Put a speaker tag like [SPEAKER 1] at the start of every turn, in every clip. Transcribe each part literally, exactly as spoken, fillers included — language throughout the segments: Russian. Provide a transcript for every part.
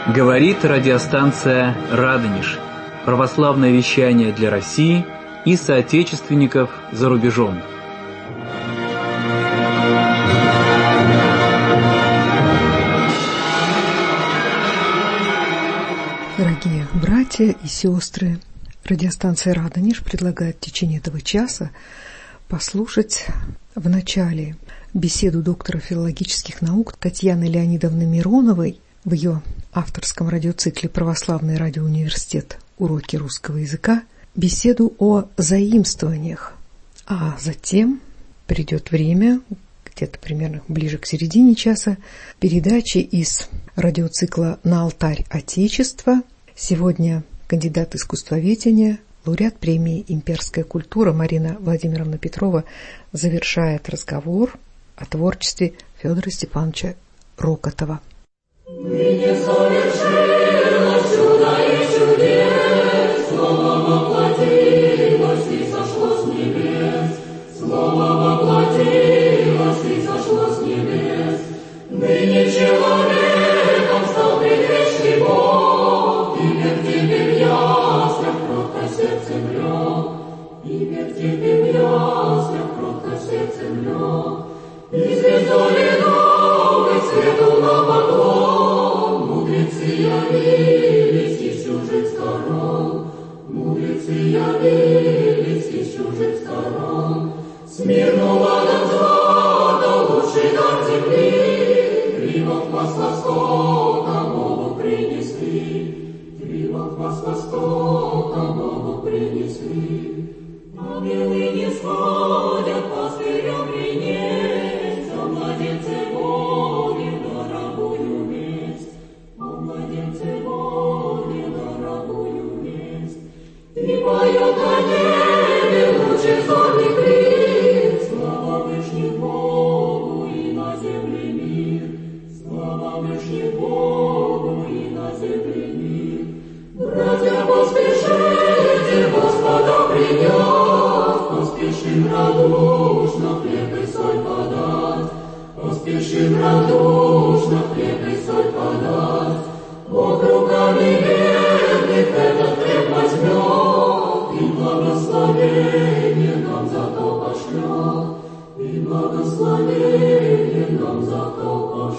[SPEAKER 1] Говорит радиостанция «Радонеж». Православное вещание для России и соотечественников за рубежом.
[SPEAKER 2] Дорогие братья и сестры, радиостанция «Радонеж» предлагает в течение этого часа послушать в начале беседу доктора филологических наук Татьяны Леонидовны Мироновой в ее авторском радиоцикле «Православный радиоуниверситет. Уроки русского языка», беседу о заимствованиях. А затем придет время, где-то примерно ближе к середине часа, передачи из радиоцикла «На алтарь Отечества». Сегодня кандидат искусствоведения, лауреат премии «Имперская культура» Марина Владимировна Петрова завершает разговор о творчестве Федора Степановича Рокотова.
[SPEAKER 3] Ныне совершилось чудо и чудес, Слово воплотилось и сошло с небес, Слово воплотилось и сошло с небес. Ныне человеком стал предвечный Бог, Имя к тебе в яслях кротко сердцем лег, Имя к тебе в яслях кротко сердцем лег. И звездой новый свету на поклон, Мудрецы явились из чужих сторон, Мудрецы явились из чужих сторон. Смирну ладан злата, лучший дар земли, Кривот вас востока Богу принесли, Кривот вас востока Богу принесли. Ангелы не сходят пастырем принесть, о младенце Боге дорогую весть, о младенце Боге дорогую весть. И поет на небе лучи зорный крик, слава Вышних Богу и на земле мир, слава Вышних Богу и на земле мир. Братья, поспешите Господа принять, поспешим радушно хлеб и соль подать, поспешим радушно хлеб и соль подать. Бог руками бедных этот хлеб возьмет, и благословение нам за то пошлет, и благословение нам за то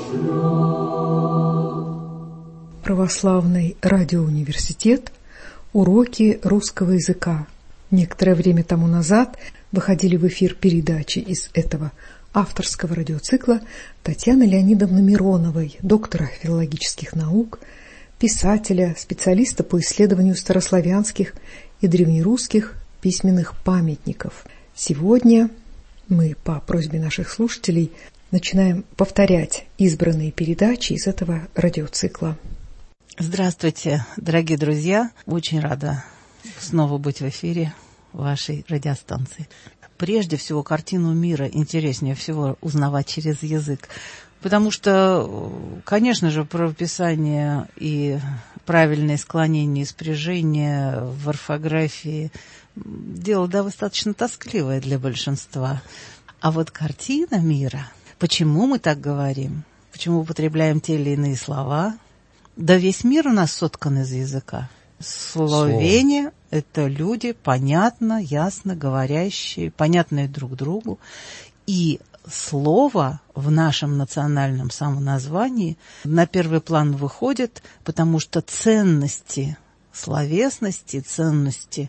[SPEAKER 3] пошлет.
[SPEAKER 2] Православный радиоуниверситет. Уроки русского языка. Некоторое время тому назад выходили в эфир передачи из этого авторского радиоцикла Татьяны Леонидовны Мироновой, доктора филологических наук, писателя, специалиста по исследованию старославянских и древнерусских письменных памятников. Сегодня мы по просьбе наших слушателей начинаем повторять избранные передачи из этого радиоцикла.
[SPEAKER 4] Здравствуйте, дорогие друзья! Очень рада снова быть в эфире вашей радиостанции. Прежде всего, картину мира интереснее всего узнавать через язык, потому что, конечно же, правописание и правильное склонение и спряжение в орфографии дело достаточно тоскливое для большинства. А вот картина мира, почему мы так говорим, почему употребляем те или иные слова, да весь мир у нас соткан из языка. Словения — это люди, понятно, ясно говорящие, понятные друг другу. И слово в нашем национальном самоназвании на первый план выходит, потому что ценности словесности, ценности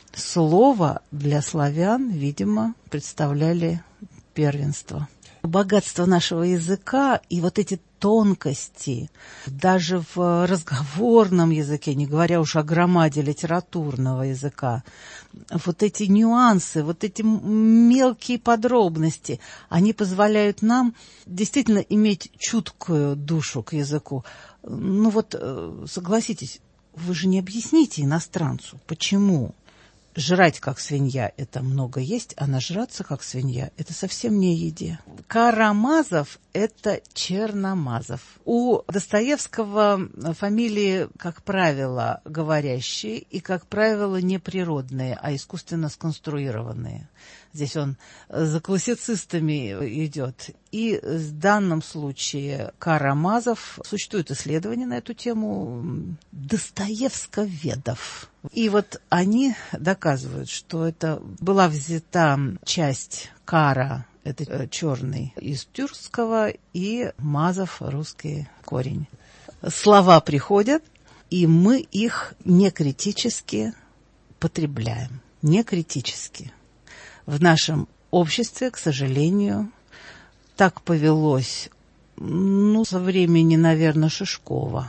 [SPEAKER 4] слова для славян, видимо, представляли первенство. Богатство нашего языка и вот эти тонкости, даже в разговорном языке, не говоря уж о громаде литературного языка, вот эти нюансы, вот эти мелкие подробности, они позволяют нам действительно иметь чуткую душу к языку. Ну вот, согласитесь, вы же не объясните иностранцу, почему жрать как свинья – это много есть, а нажраться как свинья – это совсем не еде. Карамазов – это Черномазов. У Достоевского фамилии, как правило, говорящие и, как правило, не природные, а искусственно сконструированные. Здесь он за классицистами идет. И в данном случае Карамазов, существует исследование на эту тему достоевсковедов. И вот они доказывают, что это была взята часть Кара, это черный, из тюркского, и Мазов русский корень. Слова приходят, и мы их некритически потребляем. Некритически. В нашем обществе, к сожалению, так повелось, ну, со времени, наверное, Шишкова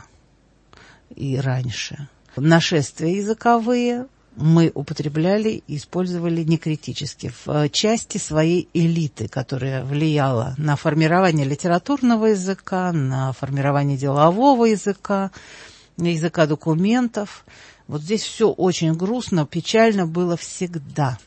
[SPEAKER 4] и раньше. Нашествия языковые мы употребляли и использовали некритически в части своей элиты, которая влияла на формирование литературного языка, на формирование делового языка, на языка документов. Вот здесь все очень грустно, печально было всегда.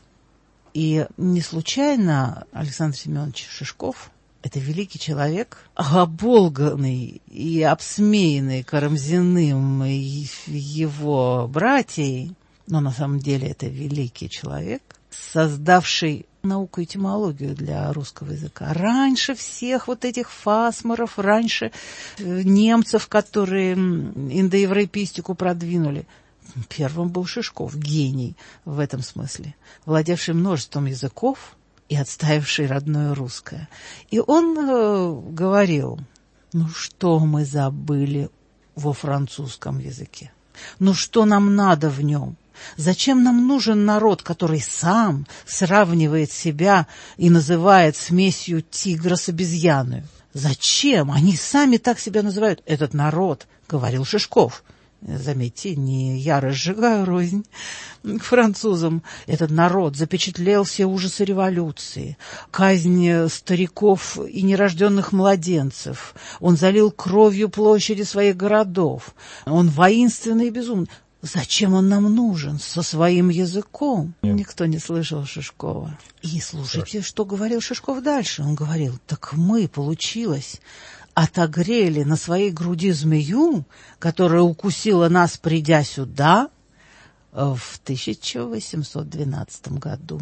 [SPEAKER 4] И не случайно Александр Семенович Шишков – это великий человек, оболганный и обсмеянный Карамзиным и его братьей, но на самом деле это великий человек, создавший науку и этимологию для русского языка. Раньше всех вот этих фасмеров, раньше немцев, которые индоевропеистику продвинули. Первым был Шишков, гений в этом смысле, владевший множеством языков и отстаивший родное русское. И он э, говорил, ну что мы забыли во французском языке? Ну что нам надо в нем? Зачем нам нужен народ, который сам сравнивает себя и называет смесью тигра с обезьяной? Зачем? Они сами так себя называют. Этот народ, говорил Шишков. Заметьте, не я разжигаю рознь к французам. Этот народ запечатлел все ужасы революции, казнь стариков и нерожденных младенцев. Он залил кровью площади своих городов. Он воинственный и безумный. Зачем он нам нужен со своим языком? Нет. Никто не слышал Шишкова. И слушайте, Хорошо. Что говорил Шишков дальше. Он говорил, так мы, получилось, отогрели на своей груди змею, которая укусила нас, придя сюда в тысяча восемьсот двенадцатом году.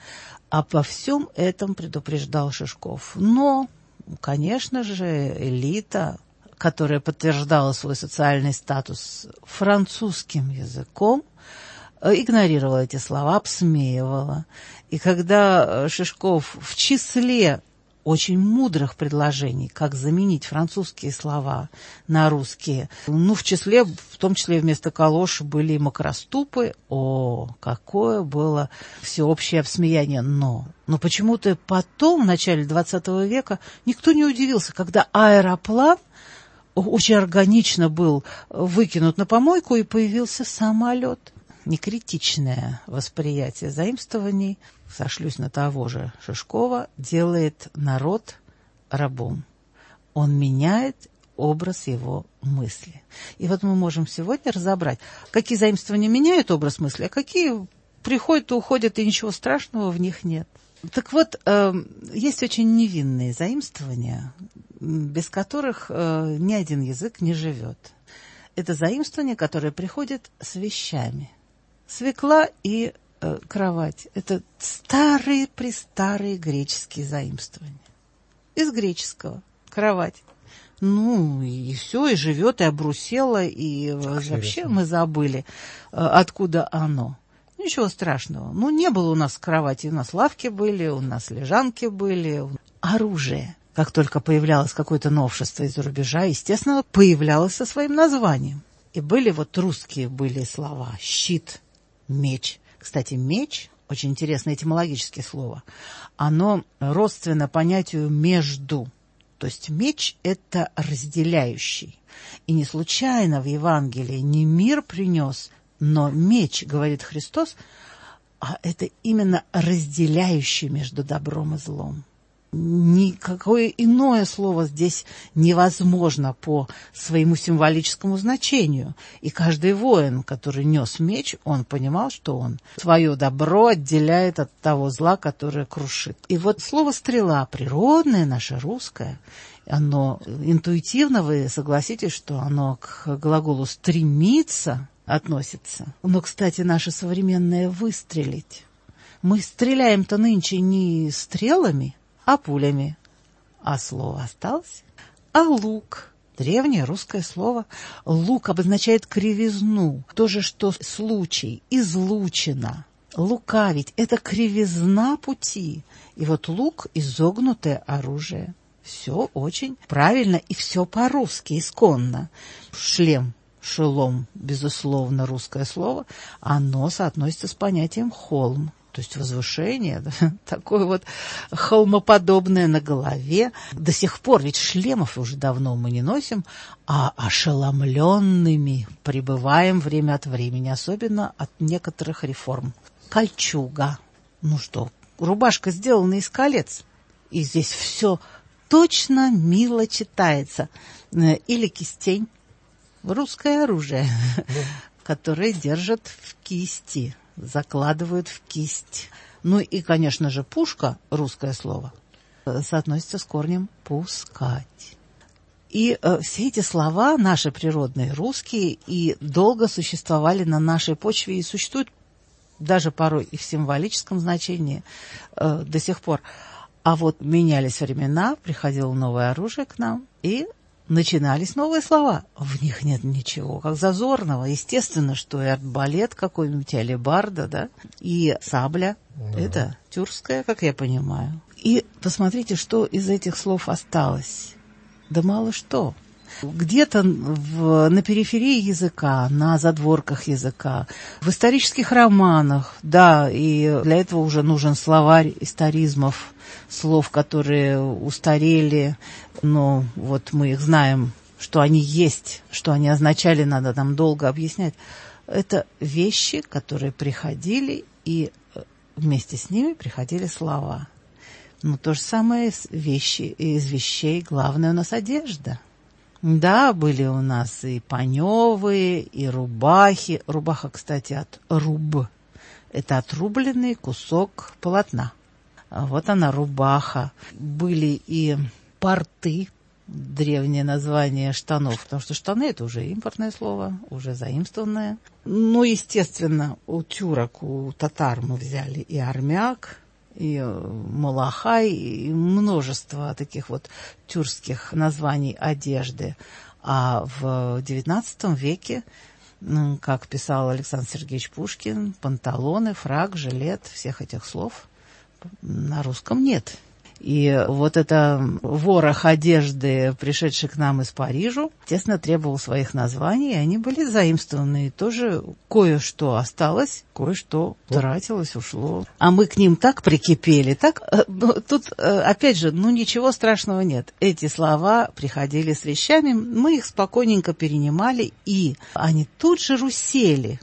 [SPEAKER 4] Обо всем этом предупреждал Шишков. Но, конечно же, элита, которая подтверждала свой социальный статус французским языком, игнорировала эти слова, обсмеивала. И когда Шишков в числе очень мудрых предложений, как заменить французские слова на русские, ну, в числе, в том числе вместо калош были макроступы, о, какое было всеобщее обсмеяние. Но, но почему-то потом, в начале двадцатого века, никто не удивился, когда аэроплан очень органично был выкинут на помойку и появился самолет. Некритичное восприятие заимствований, сошлюсь на того же Шишкова, делает народ рабом. Он меняет образ его мысли. И вот мы можем сегодня разобрать, какие заимствования меняют образ мысли, а какие приходят и уходят, и ничего страшного в них нет. Так вот, э, есть очень невинные заимствования, без которых э, ни один язык не живет. Это заимствования, которые приходят с вещами. Свекла и э, кровать – это старые-престарые греческие заимствования. Из греческого – кровать. Ну, и все, и живет, и обрусела, и Ах, вообще мы забыли, э, откуда оно. Ничего страшного. Ну, не было у нас кровати, у нас лавки были, у нас лежанки были. Оружие. Как только появлялось какое-то новшество из-за рубежа, естественно, появлялось со своим названием. И были вот русские были слова: щит, меч. Кстати, меч, очень интересное этимологическое слово, оно родственно понятию «между». То есть меч – это разделяющий. И не случайно в Евангелии не мир принес, но меч, говорит Христос, а это именно разделяющий между добром и злом. Никакое иное слово здесь невозможно по своему символическому значению. И каждый воин, который нес меч, он понимал, что он свое добро отделяет от того зла, которое крушит. И вот слово «стрела» природное, наше русское, оно интуитивно, вы согласитесь, что оно к глаголу «стремиться» относится. Но, кстати, наше современное «выстрелить». Мы стреляем-то нынче не стрелами, а пулями. А слово осталось. А лук, древнее русское слово, лук обозначает кривизну, то же, что случай, излучина. Лукавить — это кривизна пути. И вот лук — изогнутое оружие. Все очень правильно и все по-русски, исконно. Шлем, шелом, безусловно, русское слово, оно соотносится с понятием холм. То есть возвышение, да, такое вот холмоподобное на голове. До сих пор ведь шлемов уже давно мы не носим, а ошеломленными пребываем время от времени, особенно от некоторых реформ. Кольчуга. Ну что, рубашка сделана из колец. И здесь все точно мило читается. Или кистень. Русское оружие, которое держат в кисти. Закладывают в кисть. Ну и, конечно же, пушка, русское слово, соотносится с корнем «пускать». И э, все эти слова наши природные, русские, и долго существовали на нашей почве и существуют даже порой и в символическом значении э, до сих пор. А вот менялись времена, приходило новое оружие к нам, и начинались новые слова. В них нет ничего как зазорного. Естественно, что и арбалет какой-нибудь, алебарда, да, и сабля. Да. Это тюркская, как я понимаю. И посмотрите, что из этих слов осталось. Да мало что. Где-то в, на периферии языка, на задворках языка, в исторических романах, да, и для этого уже нужен словарь историзмов, слов, которые устарели, но вот мы их знаем, что они есть, что они означали, надо нам долго объяснять. Это вещи, которые приходили, и вместе с ними приходили слова. Ну, то же самое из вещи, из вещей, главное у нас одежда. Да, были у нас и паневые, и рубахи. Рубаха, кстати, от руб. Это отрубленный кусок полотна. Вот она, рубаха. Были и порты, древнее название штанов, потому что штаны — это уже импортное слово, уже заимствованное. Ну, естественно, у тюрок, у татар мы взяли и армяк, и малахай, и множество таких вот тюркских названий одежды. А в девятнадцатом веке, как писал Александр Сергеевич Пушкин, панталоны, фрак, жилет, всех этих слов на русском нет. И вот это ворох одежды, пришедший к нам из Парижа, естественно, требовал своих названий, и они были заимствованы. И тоже кое-что осталось, кое-что тратилось, ушло. А мы к ним так прикипели, так... Тут, опять же, ну ничего страшного нет. Эти слова приходили с вещами, мы их спокойненько перенимали, и они тут же русели.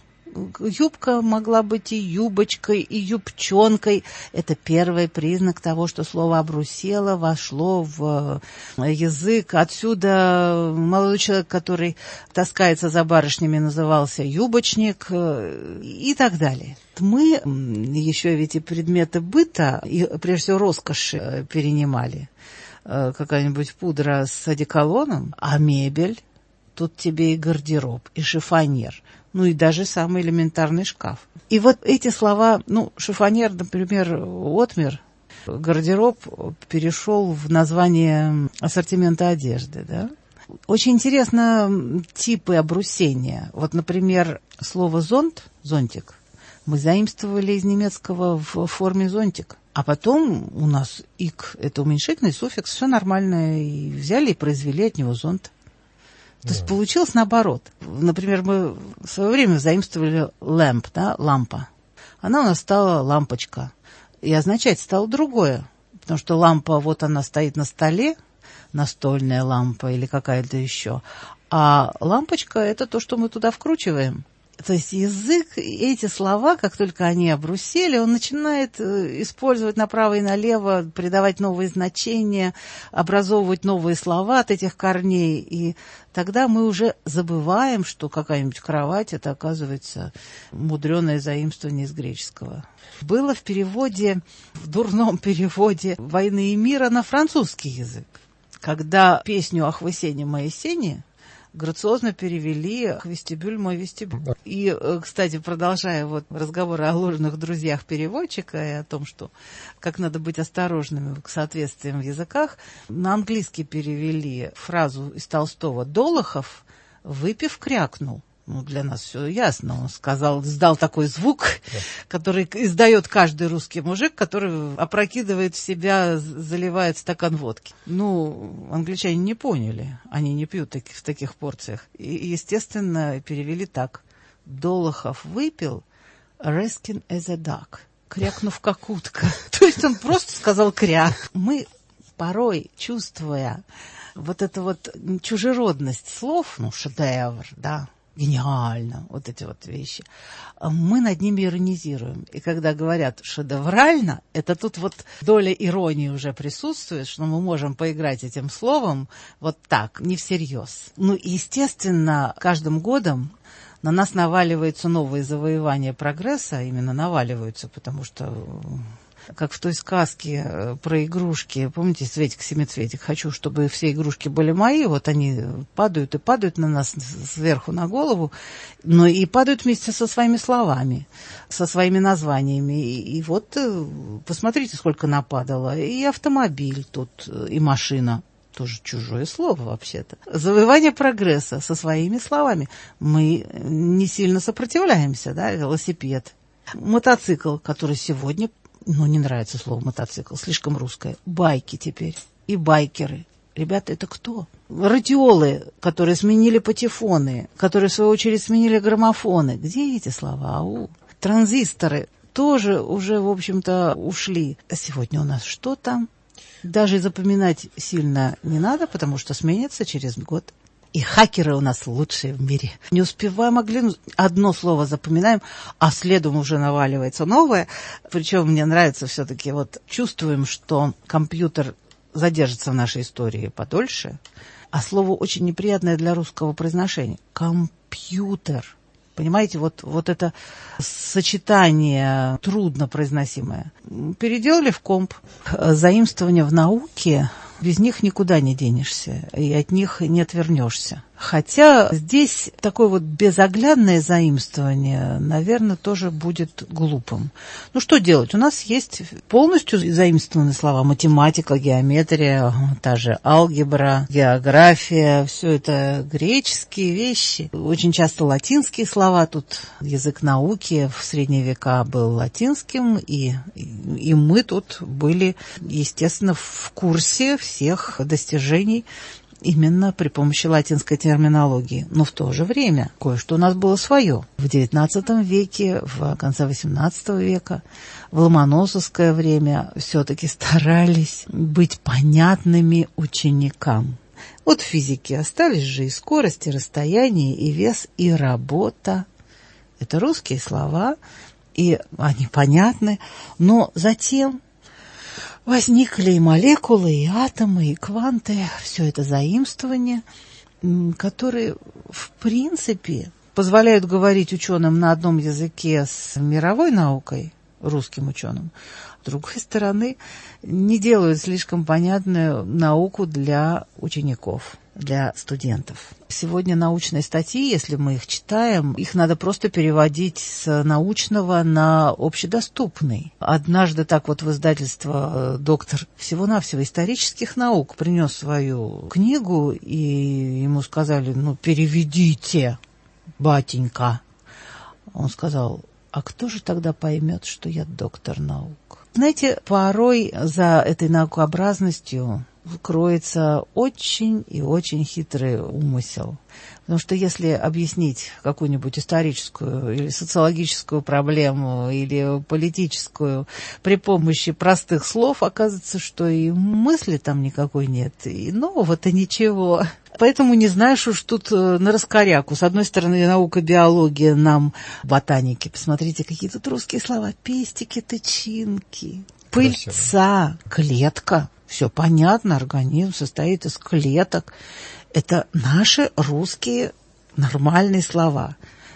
[SPEAKER 4] Юбка могла быть и юбочкой, и юбчонкой. Это первый признак того, что слово «обрусело» вошло в язык. Отсюда молодой человек, который таскается за барышнями, назывался юбочник и так далее. Мы еще ведь и предметы быта, и прежде всего роскоши перенимали. Какая-нибудь пудра с одеколоном, а мебель. Тут тебе и гардероб, и шифоньер, ну и даже самый элементарный шкаф. И вот эти слова, ну, шифоньер, например, отмер, гардероб перешел в название ассортимента одежды, да. Очень интересно типы обрусения. Вот, например, слово «зонт», «зонтик», мы заимствовали из немецкого в форме «зонтик». А потом у нас «ик» — это уменьшительный суффикс, все нормально, и взяли и произвели от него «зонт». То есть получилось наоборот. Например, мы в свое время заимствовали lamp, да, лампа. Она у нас стала лампочка. И означать стало другое. Потому что лампа, вот она стоит на столе, настольная лампа или какая-то еще. А лампочка — это то, что мы туда вкручиваем. То есть язык, эти слова, как только они обрусели, он начинает использовать направо и налево, придавать новые значения, образовывать новые слова от этих корней. И тогда мы уже забываем, что какая-нибудь кровать — это, оказывается, мудреное заимствование из греческого. Было в переводе, в дурном переводе «Войны и мира» на французский язык. Когда песню «Ах, вы сени, мои сени» грациозно перевели «вестибюль мой вестибюль». И, кстати, продолжая вот разговоры о ложных друзьях переводчика и о том, что как надо быть осторожными к соответствиям в языках, на английский перевели фразу из Толстого «Долохов, выпив, крякнул». Ну, для нас все ясно. Он сказал, издал такой звук, да, который издает каждый русский мужик, который опрокидывает в себя, заливает стакан водки. Ну, англичане не поняли. Они не пьют таки, в таких порциях. И, естественно, перевели так. Долохов выпил, reskin as a duck, крякнув как утка. То есть он просто сказал кря. Мы порой, чувствуя вот эту вот чужеродность слов, ну, шедевр, да, гениально, вот эти вот вещи, мы над ними иронизируем. И когда говорят шедеврально, это тут вот доля иронии уже присутствует, что мы можем поиграть этим словом вот так, не всерьез. Ну, естественно, каждым годом на нас наваливаются новые завоевания прогресса, именно наваливаются, потому что, как в той сказке про игрушки, помните, Цветик-семицветик, хочу, чтобы все игрушки были мои, вот они падают и падают на нас сверху на голову, но и падают вместе со своими словами, со своими названиями. И, и вот посмотрите, сколько нападало. И автомобиль тут, и машина. Тоже чужое слово вообще-то. Завоевание прогресса со своими словами. Мы не сильно сопротивляемся, да, велосипед. Мотоцикл, который сегодня... Ну, не нравится слово мотоцикл, слишком русское. Байки теперь и байкеры. Ребята, это кто? Радиолы, которые сменили патефоны, которые, в свою очередь, сменили граммофоны. Где эти слова? Ау. Транзисторы тоже уже, в общем-то, ушли. А сегодня у нас что там? Даже запоминать сильно не надо, потому что сменится через год. И хакеры у нас лучшие в мире. Не успеваем оглянуть. Одно слово запоминаем, а следом уже наваливается новое. Причем мне нравится все-таки, вот чувствуем, что компьютер задержится в нашей истории подольше, а слово очень неприятное для русского произношения. Компьютер. Понимаете, вот, вот это сочетание трудно произносимое. Переделали в комп. Заимствования в науке, без них никуда не денешься, и от них не отвернешься. Хотя здесь такое вот безоглядное заимствование, наверное, тоже будет глупым. Ну, что делать? У нас есть полностью заимствованные слова. Математика, геометрия, та же алгебра, география. Все это греческие вещи. Очень часто латинские слова. Тут язык науки в средние века был латинским, и, и мы тут были, естественно, в курсе всех достижений именно при помощи латинской терминологии. Но в то же время кое-что у нас было свое. В девятнадцатом веке, в конце восемнадцатого века, в ломоносовское время все-таки старались быть понятными ученикам. Вот в физике остались же и скорость, и расстояние, и вес, и работа. Это русские слова, и они понятны. Но затем возникли и молекулы, и атомы, и кванты, все это заимствования, которые, в принципе, позволяют говорить ученым на одном языке с мировой наукой, русским ученым. С другой стороны, не делают слишком понятную науку для учеников, для студентов. Сегодня научные статьи, если мы их читаем, их надо просто переводить с научного на общедоступный. Однажды так вот в издательство доктор всего-навсего исторических наук принес свою книгу, и ему сказали, ну, переведите, батенька. Он сказал, а кто же тогда поймет, что я доктор наук? Знаете, порой за этой наукообразностью кроется очень и очень хитрый умысел. Потому что если объяснить какую-нибудь историческую или социологическую проблему, или политическую при помощи простых слов, оказывается, что и мысли там никакой нет, и нового-то ничего. Поэтому не знаешь уж тут на раскоряку. С одной стороны, наука, биология нам, ботаники, посмотрите, какие тут русские слова. Пестики, тычинки, пыльца, клетка. Все понятно, организм состоит из клеток. Это наши русские нормальные слова.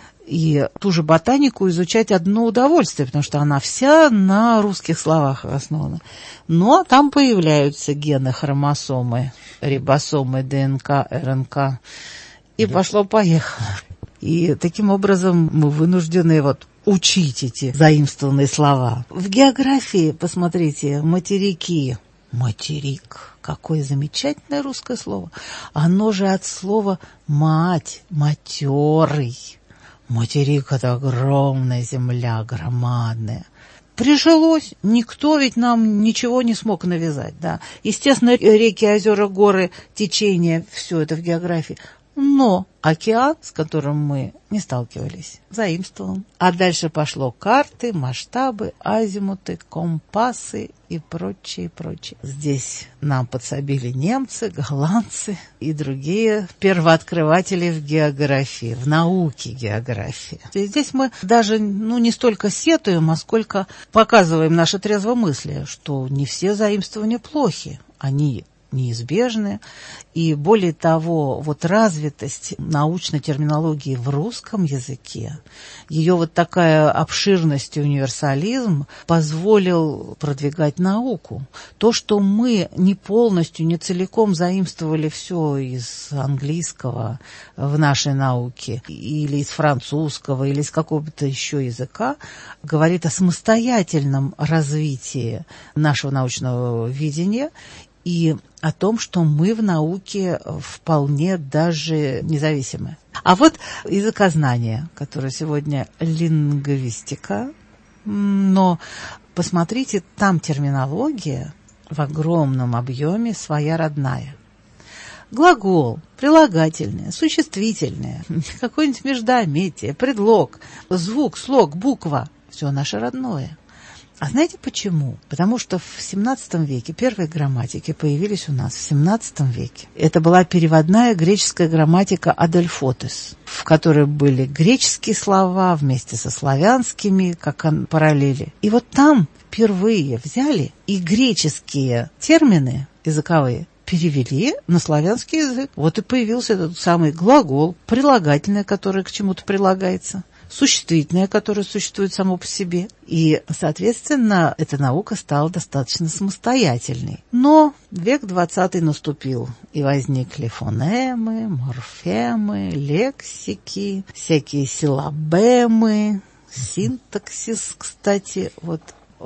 [SPEAKER 4] И ту же ботанику изучать одно удовольствие, потому что она вся на русских словах основана. Но там появляются гены, хромосомы, рибосомы, ДНК, РНК. И
[SPEAKER 5] да.
[SPEAKER 4] Пошло-поехало. И таким образом мы вынуждены вот учить эти заимствованные слова. В географии, посмотрите, материки. Материк. Какое замечательное русское слово. Оно же от слова «мать», «матерый». Материк — это огромная земля, громадная. Прижилось, никто ведь нам ничего не смог навязать, да. Естественно, реки, озера, горы, течения, все это в географии. Но океан, с которым мы не сталкивались, заимствован. А дальше пошло карты, масштабы, азимуты, компасы и прочее, прочее. Здесь нам подсобили немцы, голландцы и другие первооткрыватели в географии, в науке географии. И здесь мы даже ну, не столько сетуем, а сколько показываем наше трезвомыслие, что не все заимствования плохи, они неизбежны. И более того, вот развитость научной терминологии в русском языке, ее вот такая обширность и универсализм позволил продвигать науку. То, что мы не полностью, не целиком заимствовали все из английского в нашей науке, или из французского, или из какого-то еще языка, говорит о самостоятельном развитии нашего научного видения и о том, что мы в науке вполне даже независимы. А вот языкознание, которое сегодня лингвистика, но посмотрите, там терминология в огромном объеме своя родная. Глагол, прилагательное, существительное, какое-нибудь междометие, предлог, звук, слог, буква – все наше родное. А знаете почему? Потому что в семнадцатом веке первые грамматики появились у нас в семнадцатом веке. Это была переводная греческая грамматика Адельфотес, в которой были греческие слова вместе со славянскими, как параллели. И вот там впервые взяли и греческие термины языковые перевели на славянский язык. Вот и появился этот самый глагол, прилагательное, которое к чему-то прилагается, существительное, которое существует само по себе. И, соответственно, эта наука стала достаточно самостоятельной. Но век двадцатый наступил, и возникли фонемы, морфемы, лексики, всякие силлабемы, синтаксис, кстати, вот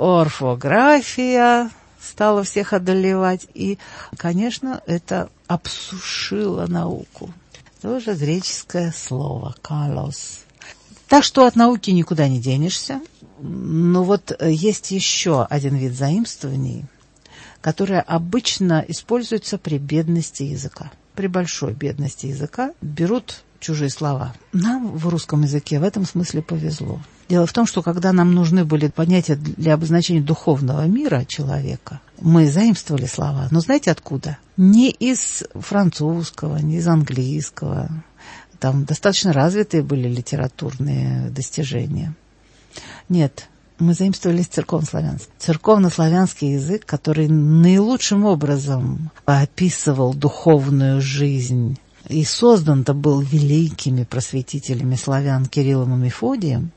[SPEAKER 4] орфография стала всех одолевать. И, конечно, это обсушило науку. Тоже греческое слово «калос». Так что от науки никуда не денешься. Но вот есть еще один вид заимствований, который обычно используется при бедности языка. При большой бедности языка берут чужие слова. Нам в русском языке в этом смысле повезло. Дело в том, что когда нам нужны были понятия для обозначения духовного мира человека, мы заимствовали слова. Но знаете откуда? Не из французского, не из английского. Там достаточно развитые были литературные достижения. Нет, мы заимствовали церковнославянский. Церковнославянский язык, который наилучшим образом описывал духовную жизнь и создан-то был великими просветителями славян Кириллом и Мефодием.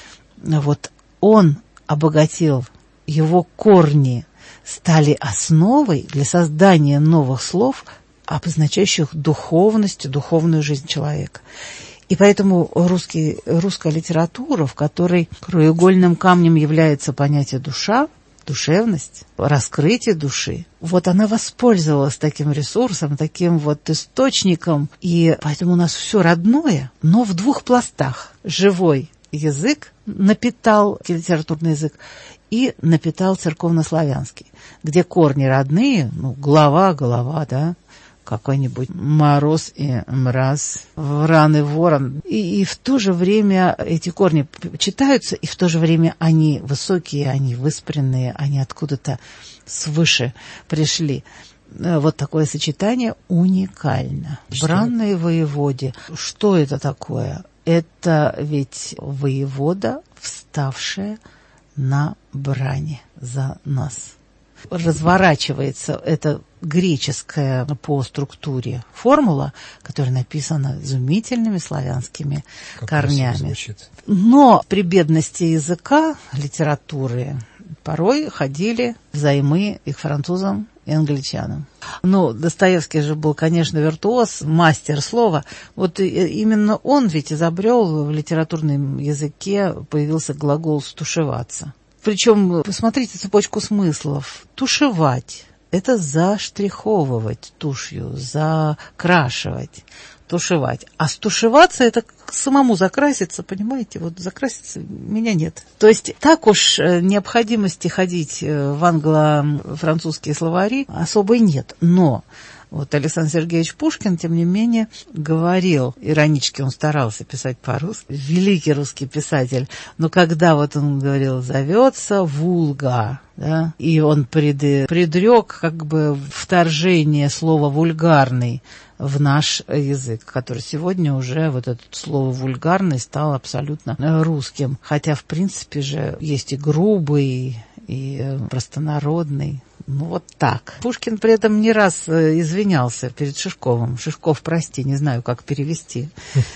[SPEAKER 4] Вот он обогатил, его корни стали основой для создания новых слов, обозначающих духовность, духовную жизнь человека. И поэтому русский, русская литература, в которой краеугольным камнем является понятие душа, душевность, раскрытие души, вот она воспользовалась таким ресурсом, таким вот источником, и поэтому у нас все родное, но в двух пластах. Живой язык напитал литературный язык и напитал церковнославянский, где корни родные, ну, голова, голова, да, какой-нибудь мороз и мраз, вран и ворон. И, и в то же время эти корни читаются, и в то же время они высокие, они выспренные, они откуда-то свыше пришли. Вот такое сочетание уникально. Что? Бранные воеводе. Что это такое? Это ведь воевода, вставшая на брани за нас. Разворачивается эта греческая по структуре формула, которая написана изумительными славянскими как корнями. Но при бедности языка, литературы, порой ходили взаймы и к французам, и англичанам. Ну, Достоевский же был, конечно, виртуоз, мастер слова. Вот именно он ведь изобрел в литературном языке, появился глагол «стушеваться». Причем, посмотрите цепочку смыслов. Тушевать – это заштриховывать тушью, закрашивать, тушевать. А стушеваться – это самому закраситься, понимаете? Вот закраситься меня нет. То есть так уж необходимости ходить в англо-французские словари особой нет. Но вот Александр Сергеевич Пушкин, тем не менее, говорил, иронически он старался писать по-русски, великий русский писатель, но когда вот он говорил «зовется Вулга», да, и он пред, предрек как бы вторжение слова «вульгарный» в наш язык, который сегодня уже, вот это слово «вульгарный» стал абсолютно русским, хотя, в принципе же, есть и грубый, и простонародный. Ну, вот так. Пушкин при этом не раз извинялся перед Шишковым. Шишков, прости, не знаю, как перевести.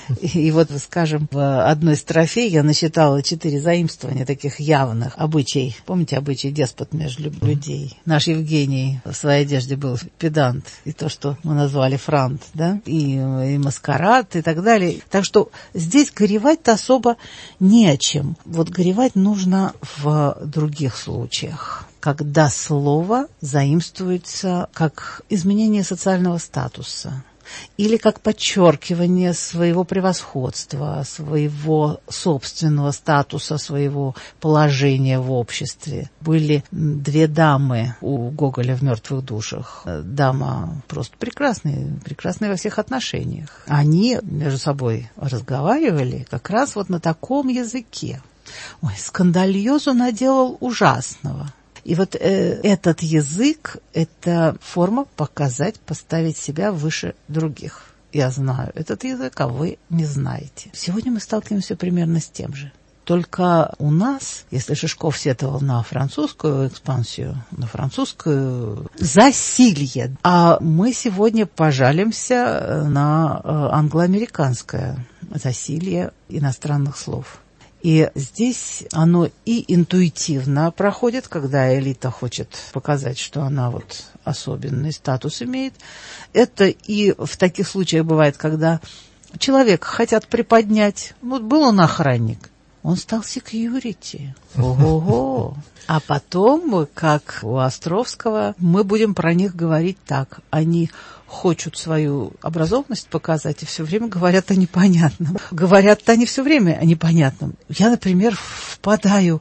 [SPEAKER 4] И вот, скажем, в одной строфе я насчитала четыре заимствования таких явных обычай. Помните обычай деспот между людей? Наш Евгений в своей одежде был педант. И то, что мы назвали франт, да? И, и маскарад, и так далее. Так что здесь горевать-то особо не о чем. Вот горевать нужно в других случаях, когда слово заимствуется как изменение социального статуса или как подчеркивание своего превосходства, своего собственного статуса, своего положения в обществе. Были две дамы у Гоголя в «Мертвых душах». Дама просто прекрасная, прекрасная во всех отношениях. Они между собой разговаривали как раз вот на таком языке. Ой, скандальозу наделал ужасного. И вот э, этот язык – это форма показать, поставить себя выше других. Я знаю этот язык, а вы не знаете. Сегодня мы сталкиваемся примерно с тем же. Только у нас, если Шишков сетовал на французскую экспансию, на французскую засилье, а мы сегодня пожалимся на англо-американское засилье иностранных слов. И здесь оно и интуитивно проходит, когда элита хочет показать, что она вот особенный статус имеет. Это и в таких случаях бывает, когда человека хотят приподнять. Вот был он охранник, он стал секьюрити. Ого-го. А потом, как у Островского, мы будем про них говорить так. Они хочут свою образованность показать и все время говорят о непонятном. Говорят они все время о непонятном. Я, например, впадаю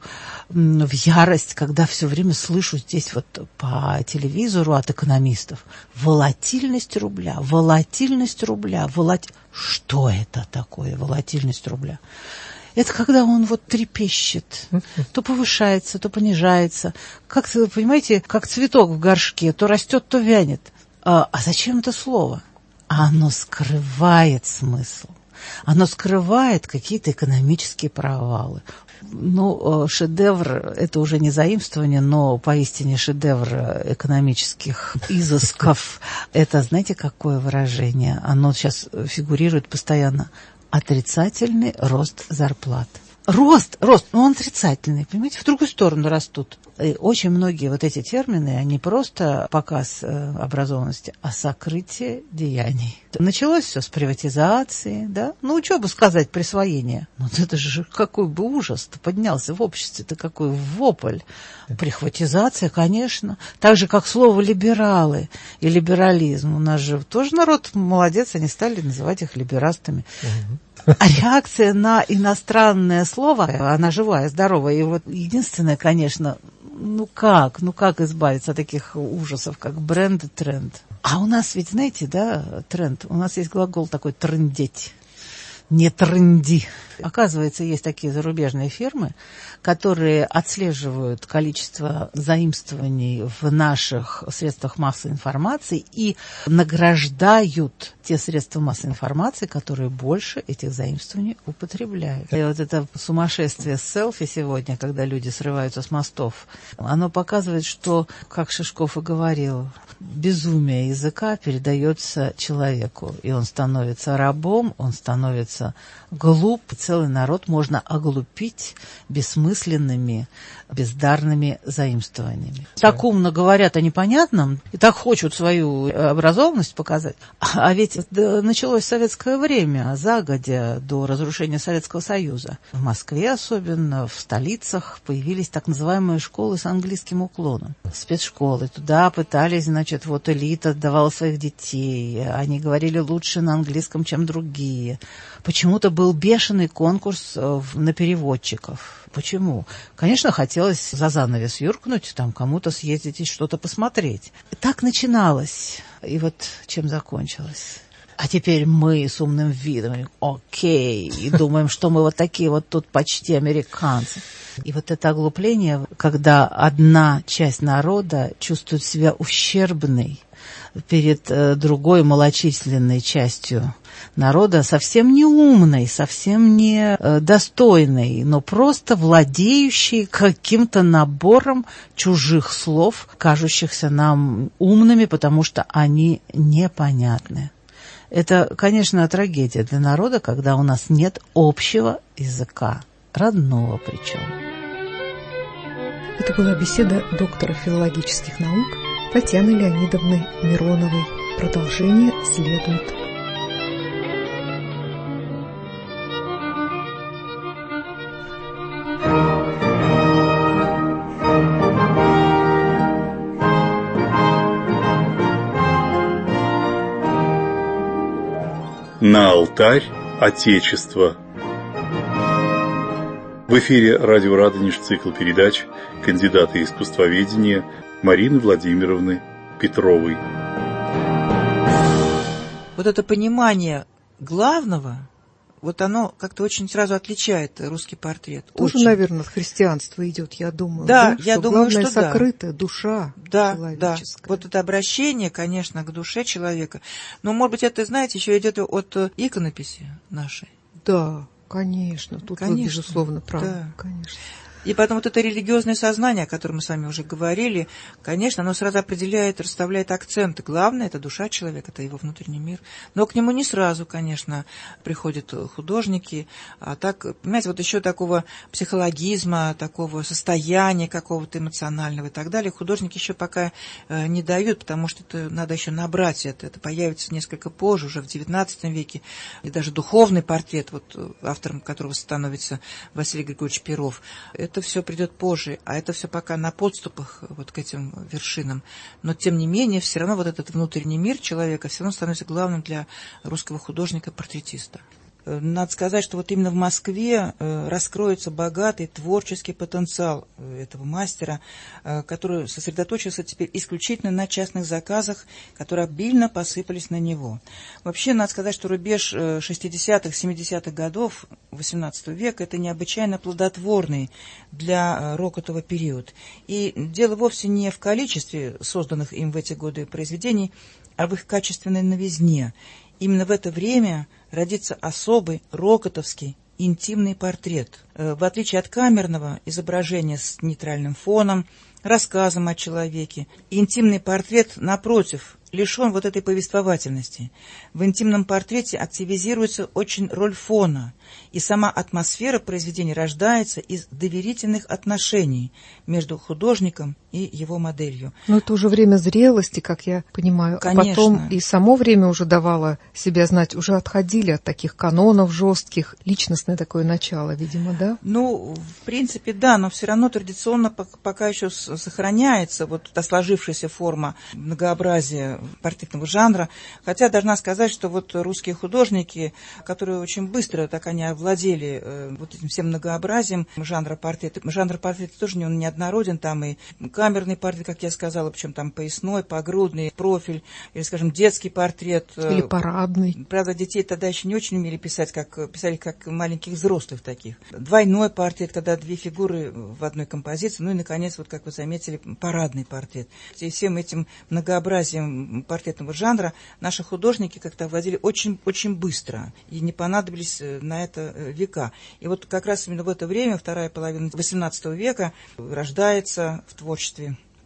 [SPEAKER 4] в ярость, когда все время слышу здесь вот по телевизору от экономистов: волатильность рубля, волатильность рубля, волат... Что это такое, волатильность рубля? Это когда он вот трепещет, то повышается, то понижается. Как, понимаете, как цветок в горшке, то растет, то вянет. А, а зачем это слово? А оно скрывает смысл. Оно скрывает какие-то экономические провалы. Ну, шедевр – это уже не заимствование, но поистине шедевр экономических изысков. Это, знаете, какое выражение? Оно сейчас фигурирует постоянно. Отрицательный рост зарплат. Рост, рост, но он отрицательный, понимаете, в другую сторону растут. И очень многие вот эти термины, они просто показ э, образованности, а сокрытие деяний. Началось все с приватизации, да, ну, что бы сказать, присвоение. Ну, это же какой бы ужас-то поднялся в обществе-то, какой вопль. Прихватизация, конечно. Так же, как слово «либералы» и либерализм. У нас же тоже народ молодец, они стали называть их либерастами. А реакция на иностранное слово, она живая, здоровая. И вот единственное, конечно, ну как, ну как избавиться от таких ужасов, как бренд и тренд. А у нас ведь, знаете, да, тренд, у нас есть глагол такой «трындеть». Не трынди. Оказывается, есть такие зарубежные фирмы, которые отслеживают количество заимствований в наших средствах массовой информации и награждают те средства массовой информации, которые больше этих заимствований употребляют. И вот это сумасшествие с селфи сегодня, когда люди срываются с мостов, оно показывает, что, как Шишков и говорил, безумие языка передается человеку, и он становится рабом, он становится глуп. целый народ можно оглупить бессмысленными, бездарными заимствованиями. Так умно говорят о непонятном и так хочут свою образованность показать. А ведь началось советское время, загодя до разрушения Советского Союза. В Москве особенно, в столицах появились так называемые школы с английским уклоном. Спецшколы. Туда пытались, значит, вот элита отдавала своих детей. Они говорили лучше на английском, чем другие. Почему-то был бешеный конкурс на переводчиков. Почему? Конечно, хотелось за занавес юркнуть, там кому-то съездить и что-то посмотреть. Так начиналось. И вот чем закончилось. А теперь мы с умным видом, окей, и думаем, что мы вот такие вот тут почти американцы. И вот это оглупление, когда одна часть народа чувствует себя ущербной перед э, другой малочисленной частью народа, совсем не умной, совсем не э, достойной, но просто владеющей каким-то набором чужих слов, кажущихся нам умными, потому что они непонятны. Это, конечно, трагедия для народа, когда у нас нет общего языка, родного причем.
[SPEAKER 2] Это была беседа доктора филологических наук Татьяны Леонидовны Мироновой. Продолжение следует.
[SPEAKER 5] На алтарь Отечества. В эфире радио «Радонеж», цикл передач кандидата искусствоведения Марины Владимировны Петровой.
[SPEAKER 6] Вот это понимание главного, вот оно как-то очень сразу отличает русский портрет.
[SPEAKER 2] Тоже, очень. Наверное, от христианства идет, я думаю.
[SPEAKER 6] Да,
[SPEAKER 2] да?
[SPEAKER 6] я
[SPEAKER 2] что
[SPEAKER 6] думаю,
[SPEAKER 2] главное
[SPEAKER 6] что да.
[SPEAKER 2] Сокрытая душа
[SPEAKER 6] да,
[SPEAKER 2] человеческая.
[SPEAKER 6] Да. Вот это обращение, конечно, к душе человека. Но, может быть, это, знаете, еще идет от иконописи нашей.
[SPEAKER 2] Да, конечно. Тут
[SPEAKER 6] конечно,
[SPEAKER 2] вы, безусловно, правы.
[SPEAKER 6] Да.
[SPEAKER 2] Конечно.
[SPEAKER 6] И потом вот это религиозное сознание, о котором мы с вами уже говорили, конечно, оно сразу определяет, расставляет акценты. Главное – это душа человека, это его внутренний мир. Но к нему не сразу, конечно, приходят художники. А так, понимаете, вот еще такого психологизма, такого состояния какого-то эмоционального и так далее художники еще пока не дают, потому что это надо еще набрать это. Это появится несколько позже, уже в девятнадцатом веке. И даже духовный портрет, вот автором которого становится Василий Григорьевич Перов, это все придет позже, а это все пока на подступах вот к этим вершинам. Но, тем не менее, все равно вот этот внутренний мир человека все равно становится главным для русского художника-портретиста. Надо сказать, что вот именно в Москве раскроется богатый творческий потенциал этого мастера, который сосредоточился теперь исключительно на частных заказах, которые обильно посыпались на него. Вообще, надо сказать, что рубеж шестидесятых, семидесятых годов восемнадцатого века – это необычайно плодотворный для Рокотова период. И дело вовсе не в количестве созданных им в эти годы произведений, а в их качественной новизне. Именно в это время родится особый рокотовский интимный портрет. В отличие от камерного изображения с нейтральным фоном, рассказом о человеке, интимный портрет, напротив, лишен вот этой повествовательности. В интимном портрете активизируется очень роль фона, и сама атмосфера произведения рождается из доверительных отношений между художником и его моделью.
[SPEAKER 2] Но это уже время зрелости, как я понимаю.
[SPEAKER 6] Конечно.
[SPEAKER 2] А потом и само время уже давало себя знать, уже отходили от таких канонов жестких, личностное такое начало, видимо, да?
[SPEAKER 6] Ну, в принципе, да, но все равно традиционно пока еще сохраняется вот та сложившаяся форма многообразия портретного жанра. Хотя должна сказать, что вот русские художники, которые очень быстро так они овладели э, вот этим всем многообразием жанра портрета. Жанр портрета тоже не, он неоднороден, там и камерный портрет, как я сказала, причем там поясной, погрудный, профиль, или, скажем, детский портрет.
[SPEAKER 2] Или парадный.
[SPEAKER 6] Правда, детей тогда еще не очень умели писать, как писали как маленьких взрослых таких. Двойной портрет, когда две фигуры в одной композиции, ну и, наконец, вот как вы заметили, парадный портрет. И всем этим многообразием портретного жанра наши художники как-то овладели очень, очень быстро, и не понадобились на это века. И вот как раз именно в это время, вторая половина восемнадцатого века, рождается в творчестве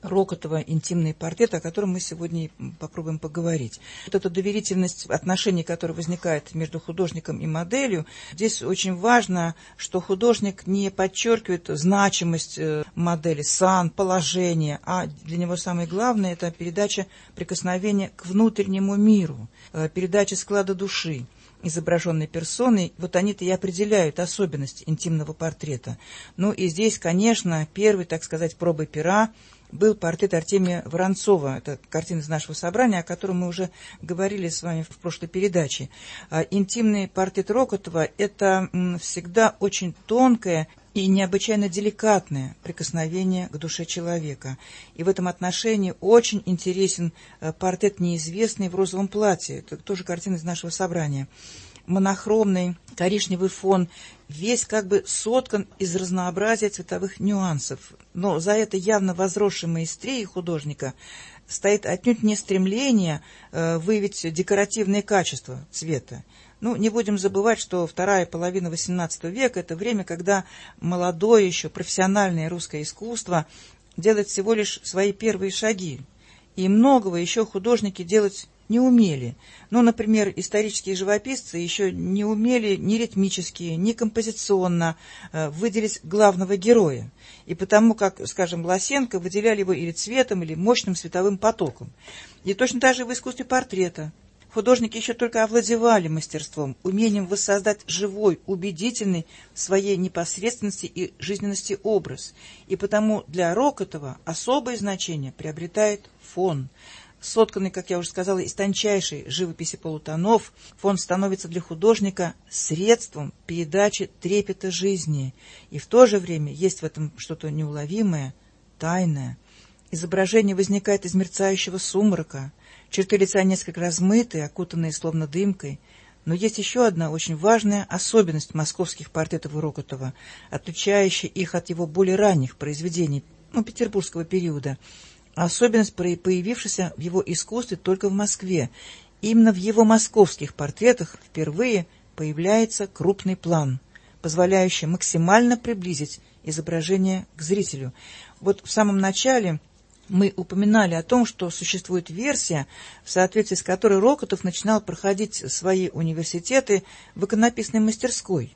[SPEAKER 6] Рокотова интимный портрет, о котором мы сегодня попробуем поговорить. Вот эта доверительность отношений, которая возникает между художником и моделью, здесь очень важно, что художник не подчеркивает значимость модели, сан, положение, а для него самое главное – это передача прикосновения к внутреннему миру, передача склада души изображенной персоной. Вот они-то и определяют особенность интимного портрета. Ну и здесь, конечно, первый, так сказать, пробой пера был портрет Артемия Воронцова. Это картина из нашего собрания, о котором мы уже говорили с вами в прошлой передаче. Интимный портрет Рокотова – это всегда очень тонкое и необычайно деликатное прикосновение к душе человека. И в этом отношении очень интересен портрет неизвестный в розовом платье. Это тоже картина из нашего собрания. Монохромный коричневый фон, весь как бы соткан из разнообразия цветовых нюансов. Но за это явно возросшей маэстрией художника стоит отнюдь не стремление э, выявить декоративные качества цвета. Ну, не будем забывать, что вторая половина восемнадцатого века – это время, когда молодое еще профессиональное русское искусство делает всего лишь свои первые шаги. И многого еще художники делать не умели. Ну, например, исторические живописцы еще не умели ни ритмически, ни композиционно э, выделить главного героя. И потому как, скажем, Лосенко выделяли его или цветом, или мощным световым потоком. И точно так же в искусстве портрета. Художники еще только овладевали мастерством, умением воссоздать живой, убедительный в своей непосредственности и жизненности образ. И потому для Рокотова особое значение приобретает фон. Сотканный, как я уже сказала, из тончайшей живописи полутонов, фон становится для художника средством передачи трепета жизни. И в то же время есть в этом что-то неуловимое, тайное. Изображение возникает из мерцающего сумрака, черты лица несколько размытые, окутанные словно дымкой. Но есть еще одна очень важная особенность московских портретов Рокотова, отличающая их от его более ранних произведений, ну, петербургского периода. Особенность, появившаяся в его искусстве только в Москве. Именно в его московских портретах впервые появляется крупный план, позволяющий максимально приблизить изображение к зрителю. Вот в самом начале мы упоминали о том, что существует версия, в соответствии с которой Рокотов начинал проходить свои университеты в иконописной мастерской.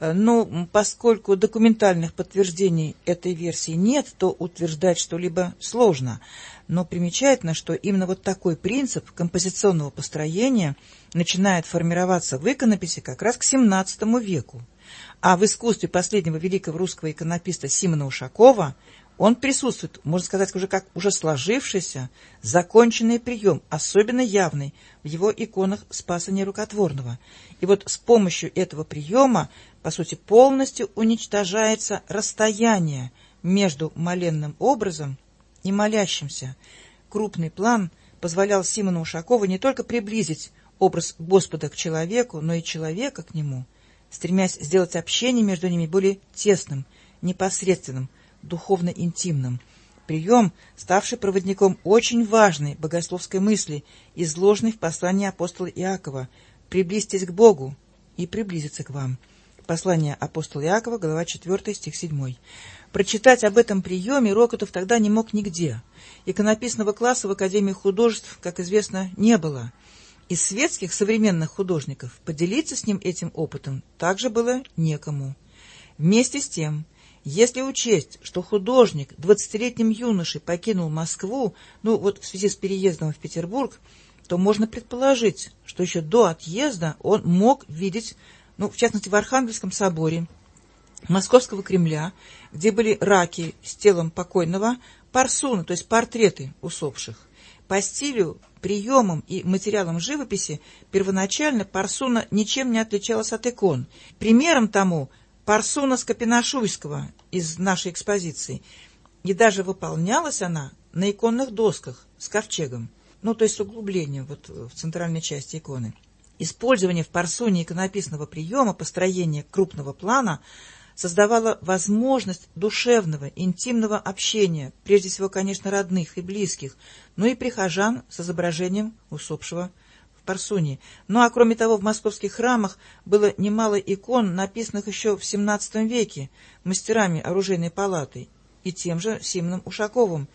[SPEAKER 6] Но поскольку документальных подтверждений этой версии нет, то утверждать что-либо сложно. Но примечательно, что именно вот такой принцип композиционного построения начинает формироваться в иконописи как раз к семнадцатому веку. А в искусстве последнего великого русского иконописта Симона Ушакова он присутствует, можно сказать, уже как уже сложившийся, законченный прием, особенно явный в его иконах Спаса Нерукотворного. И вот с помощью этого приема, по сути, полностью уничтожается расстояние между моленным образом и молящимся. Крупный план позволял Симону Ушакову не только приблизить образ Господа к человеку, но и человека к нему, стремясь сделать общение между ними более тесным, непосредственным, духовно-интимным. Прием, ставший проводником очень важной богословской мысли, изложенной в послании апостола Иакова: «Приблизьтесь к Богу, и приблизится к вам». Послание апостола Иакова, глава четвёртая, стих седьмой. Прочитать об этом приеме Рокотов тогда не мог нигде. Иконописного класса в Академии художеств, как известно, не было. Из светских современных художников поделиться с ним этим опытом также было некому. Вместе с тем, если учесть, что художник двадцатилетним юношей покинул Москву, ну вот в связи с переездом в Петербург, то можно предположить, что еще до отъезда он мог видеть, ну, в частности, в Архангельском соборе Московского Кремля, где были раки с телом покойного, парсуны, то есть портреты усопших. По стилю, приемам и материалам живописи первоначально парсуна ничем не отличалась от икон. Примером тому парсуна Скопина-Шуйского из нашей экспозиции. И даже выполнялась она на иконных досках с ковчегом, ну, то есть с углублением вот, в центральной части иконы. Использование в парсуне иконописного приема построения крупного плана создавало возможность душевного, интимного общения, прежде всего, конечно, родных и близких, но и прихожан с изображением усопшего в парсуне. Ну а кроме того, в московских храмах было немало икон, написанных еще в семнадцатом веке мастерами оружейной палаты и тем же Симоном Ушаковым.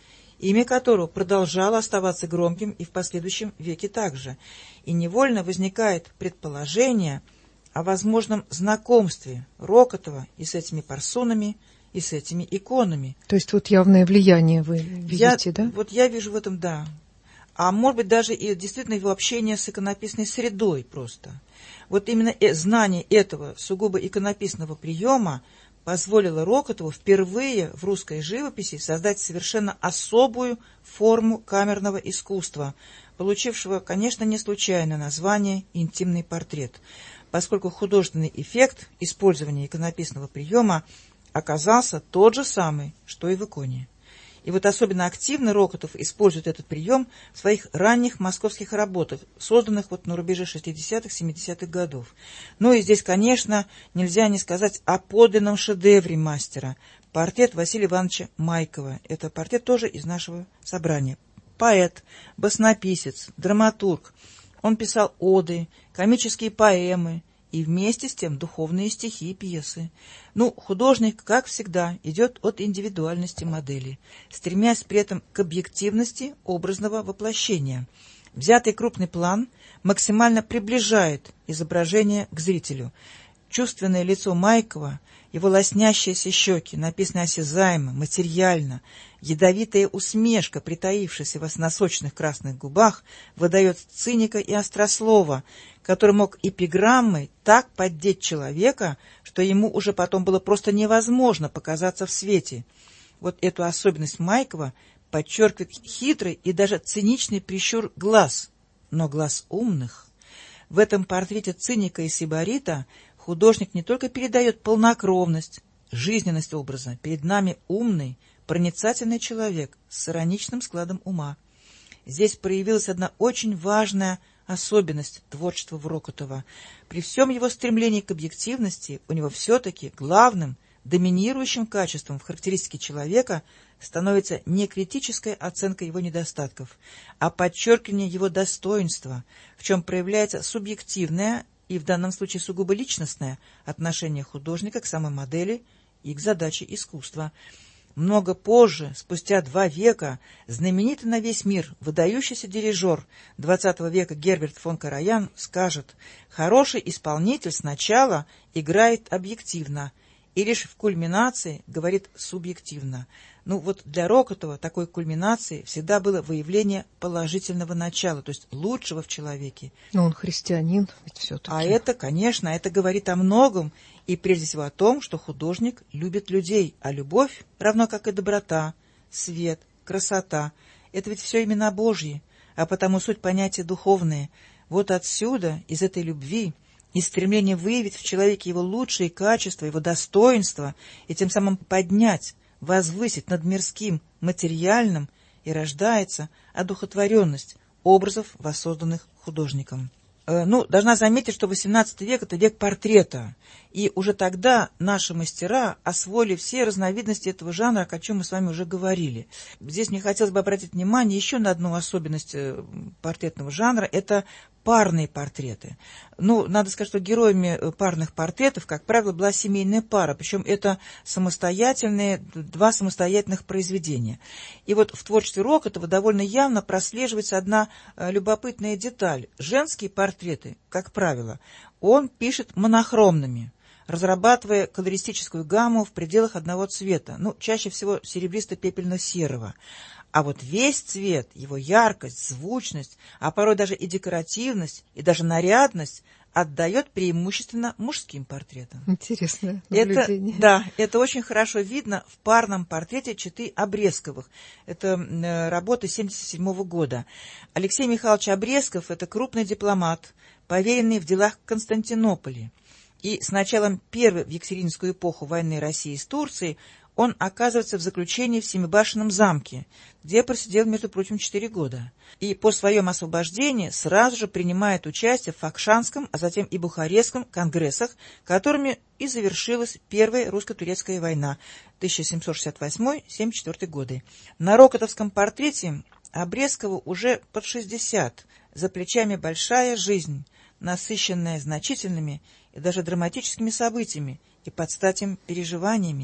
[SPEAKER 6] имя которого продолжало оставаться громким и в последующем веке также. И невольно возникает предположение о возможном знакомстве Рокотова и с этими парсунами, и с этими иконами.
[SPEAKER 2] То есть вот явное влияние вы видите,
[SPEAKER 6] я,
[SPEAKER 2] да?
[SPEAKER 6] Вот я вижу в этом, да. А может быть, даже и действительно его общение с иконописной средой просто. Вот именно знание этого сугубо иконописного приема позволило Рокотову впервые в русской живописи создать совершенно особую форму камерного искусства, получившего, конечно, не случайно название «интимный портрет», поскольку художественный эффект использования иконописного приема оказался тот же самый, что и в иконе. И вот особенно активно Рокотов использует этот прием в своих ранних московских работах, созданных вот на рубеже шестидесятых-семидесятых годов. Ну и здесь, конечно, нельзя не сказать о подлинном шедевре мастера. Портрет Василия Ивановича Майкова. Это портрет тоже из нашего собрания. Поэт, баснописец, драматург. Он писал оды, комические поэмы и вместе с тем духовные стихи и пьесы. Ну, художник, как всегда, идет от индивидуальности модели, стремясь при этом к объективности образного воплощения. Взятый крупный план максимально приближает изображение к зрителю. Чувственное лицо Майкова, его лоснящиеся щеки, написано осязаемо, материально, ядовитая усмешка, притаившаяся в носочных красных губах, выдает циника и острослова, который мог эпиграммой так поддеть человека, что ему уже потом было просто невозможно показаться в свете. Вот эту особенность Майкова подчеркивает хитрый и даже циничный прищур глаз, но глаз умных. В этом портрете циника и сибарита художник не только передает полнокровность, жизненность образа, перед нами умный, проницательный человек с ироничным складом ума. Здесь проявилась одна очень важная особенность творчества Рокотова. При всем его стремлении к объективности у него все-таки главным, доминирующим качеством в характеристике человека становится не критическая оценка его недостатков, а подчеркивание его достоинства, в чем проявляется субъективное и в данном случае сугубо личностное отношение художника к самой модели и к задаче искусства. Много позже, спустя два века, знаменитый на весь мир выдающийся дирижер двадцатого века Герберт фон Караян скажет: «Хороший исполнитель сначала играет объективно и лишь в кульминации говорит субъективно». Ну вот для Рокотова такой кульминацией всегда было выявление положительного начала, то есть лучшего в человеке.
[SPEAKER 2] Но он христианин ведь все-таки.
[SPEAKER 6] А это, конечно, это говорит о многом, и прежде всего о том, что художник любит людей, а любовь, равно как и доброта, свет, красота, это ведь все имена Божьи, а потому суть понятия духовные. Вот отсюда, из этой любви, из стремления выявить в человеке его лучшие качества, его достоинства, и тем самым поднять, возвысить над мирским, материальным, и рождается одухотворенность образов, воссозданных художником. Ну, должна заметить, что восемнадцатый век – это век портрета, и уже тогда наши мастера освоили все разновидности этого жанра, о чем мы с вами уже говорили. Здесь мне хотелось бы обратить внимание еще на одну особенность портретного жанра – это парные портреты. Ну, надо сказать, что героями парных портретов, как правило, была семейная пара, причем это самостоятельные, два самостоятельных произведения. И вот в творчестве Рокотова довольно явно прослеживается одна любопытная деталь. Женские портреты, как правило, он пишет монохромными, разрабатывая колористическую гамму в пределах одного цвета, ну, чаще всего серебристо-пепельно-серого. А вот весь цвет, его яркость, звучность, а порой даже и декоративность, и даже нарядность отдает преимущественно мужским портретам.
[SPEAKER 2] Интересное наблюдение.
[SPEAKER 6] Это, да, это очень хорошо видно в парном портрете четы Обрезковых. Это э, работа семьдесят седьмого года. Алексей Михайлович Обрезков – это крупный дипломат, поверенный в делах в Константинополе. И с началом первой в Екатерининскую эпоху войны России с Турцией он оказывается в заключении в Семибашенном замке, где просидел, между прочим, четыре года. И по своем освобождении сразу же принимает участие в Факшанском, а затем и Бухарестском конгрессах, которыми и завершилась Первая русско-турецкая война тысяча семьсот шестьдесят восьмой — семьдесят четвёртый годы. На рокотовском портрете Обрезкову уже под шестьдесят, за плечами большая жизнь, насыщенная значительными и даже драматическими событиями и под стать им переживаниями.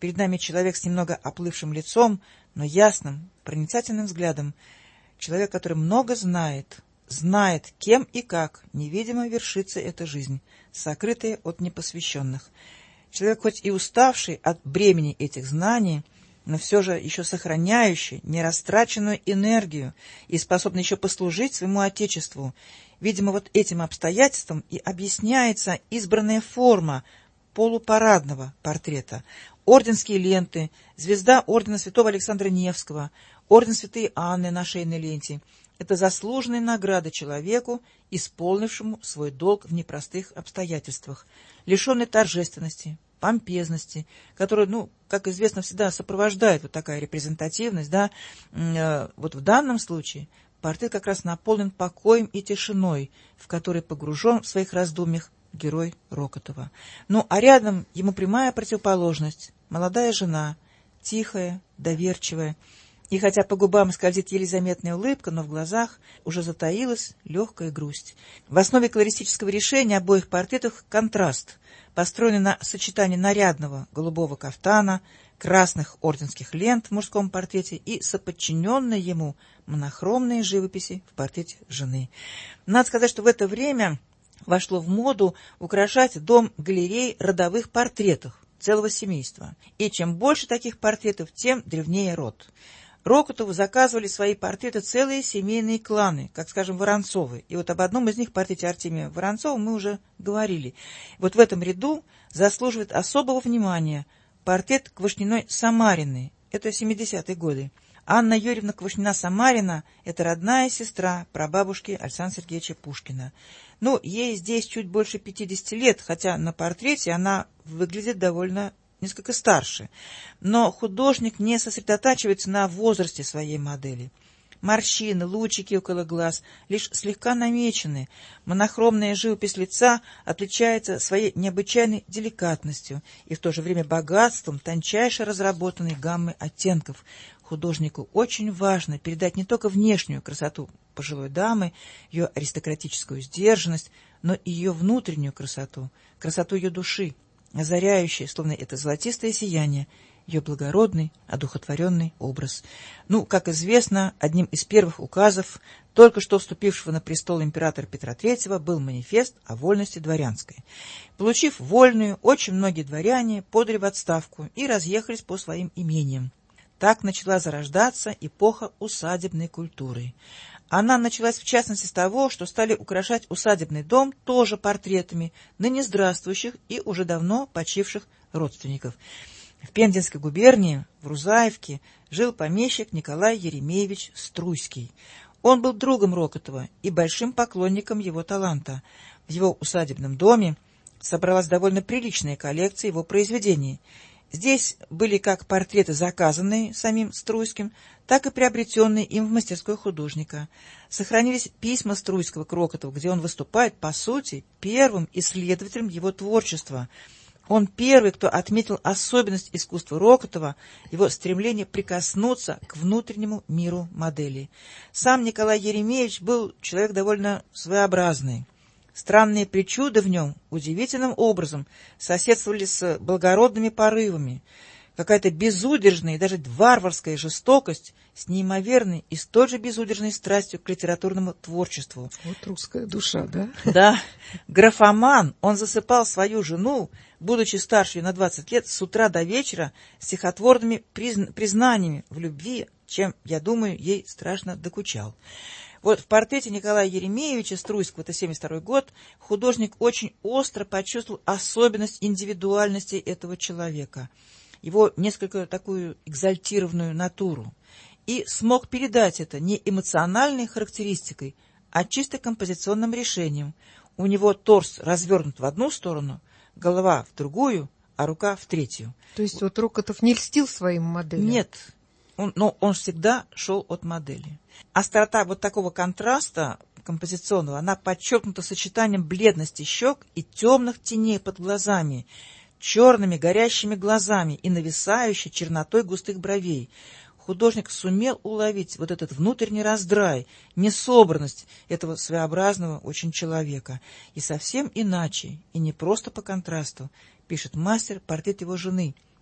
[SPEAKER 6] Перед нами человек с немного оплывшим лицом, но ясным, проницательным взглядом. Человек, который много знает, знает, кем и как невидимо вершится эта жизнь, сокрытая от непосвященных. Человек, хоть и уставший от бремени этих знаний, но все же еще сохраняющий нерастраченную энергию и способный еще послужить своему Отечеству. Видимо, вот этим обстоятельством и объясняется избранная форма полупарадного портрета. Орденские ленты, звезда ордена святого Александра Невского, орден святой Анны на шейной ленте — это заслуженные награды человеку, исполнившему свой долг в непростых обстоятельствах, лишенный торжественности, помпезности, которую, ну, как известно, всегда сопровождает вот такая репрезентативность, да. Вот в данном случае портрет как раз наполнен покоем и тишиной, в который погружен в своих раздумьях герой Рокотова. Ну, а рядом ему прямая противоположность — молодая жена, тихая, доверчивая. И хотя по губам скользит еле заметная улыбка, но в глазах уже затаилась легкая грусть. В основе колористического решения обоих портретов контраст, построенный на сочетании нарядного голубого кафтана, красных орденских лент в мужском портрете и соподчиненной ему монохромные живописи в портрете жены. Надо сказать, что в это время вошло в моду украшать дом галерей родовых портретов целого семейства. И чем больше таких портретов, тем древнее род. Рокотову заказывали свои портреты целые семейные кланы, как, скажем, Воронцовы. И вот об одном из них, портрете Артемия Воронцова, мы уже говорили. Вот в этом ряду заслуживает особого внимания портрет Квашниной Самариной. Это семидесятые годы. Анна Юрьевна Квашнина-Самарина – это родная сестра прабабушки Александра Сергеевича Пушкина. Ну, ей здесь чуть больше пятидесяти лет, хотя на портрете она выглядит довольно несколько старше. Но художник не сосредотачивается на возрасте своей модели. Морщины, лучики около глаз лишь слегка намечены. Монохромная живопись лица отличается своей необычайной деликатностью и в то же время богатством тончайше разработанной гаммы оттенков. Художнику очень важно передать не только внешнюю красоту пожилой дамы, ее аристократическую сдержанность, но и ее внутреннюю красоту, красоту ее души, озаряющее, словно это золотистое сияние, ее благородный, одухотворенный образ. Ну, как известно, одним из первых указов только что вступившего на престол императора Петра Третьего был манифест о вольности дворянской. Получив вольную, очень многие дворяне подали в отставку и разъехались по своим имениям. Так начала зарождаться эпоха усадебной культуры. Она началась, в частности, с того, что стали украшать усадебный дом тоже портретами ныне здравствующих и уже давно почивших родственников. В Пензенской губернии, в Рузаевке, жил помещик Николай Еремеевич Струйский. Он был другом Рокотова и большим поклонником его таланта. В его усадебном доме собралась довольно приличная коллекция его произведений. Здесь были как портреты, заказанные самим Струйским, так и приобретенные им в мастерской художника. Сохранились письма Струйского к Рокотову, где он выступает, по сути, первым исследователем его творчества. Он первый, кто отметил особенность искусства Рокотова, его стремление прикоснуться к внутреннему миру модели. Сам Николай Еремеевич был человек довольно своеобразный. Странные причуды в нем удивительным образом соседствовали с благородными порывами. Какая-то безудержная и даже варварская жестокость с неимоверной и столь же безудержной страстью к литературному творчеству.
[SPEAKER 2] Вот русская душа, да?
[SPEAKER 6] Да. Графоман, он засыпал свою жену, будучи старше ее на двадцать лет, с утра до вечера стихотворными призна- признаниями в любви, чем, я думаю, ей страшно докучал. Вот в портрете Николая Еремеевича Струйского, это семьдесят второй год, художник очень остро почувствовал особенность индивидуальности этого человека, его несколько такую экзальтированную натуру, и смог передать это не эмоциональной характеристикой, а чисто композиционным решением. У него торс развернут в одну сторону, голова в другую, а рука в третью.
[SPEAKER 2] То есть вот Рокотов не льстил своим моделям?
[SPEAKER 6] Нет. Он, но он всегда шел от модели. Острота вот такого контраста композиционного, она подчеркнута сочетанием бледности щек и темных теней под глазами, черными горящими глазами и нависающей чернотой густых бровей. Художник сумел уловить вот этот внутренний раздрай, несобранность этого своеобразного очень человека. И совсем иначе, и не просто по контрасту, пишет мастер портрет его жены,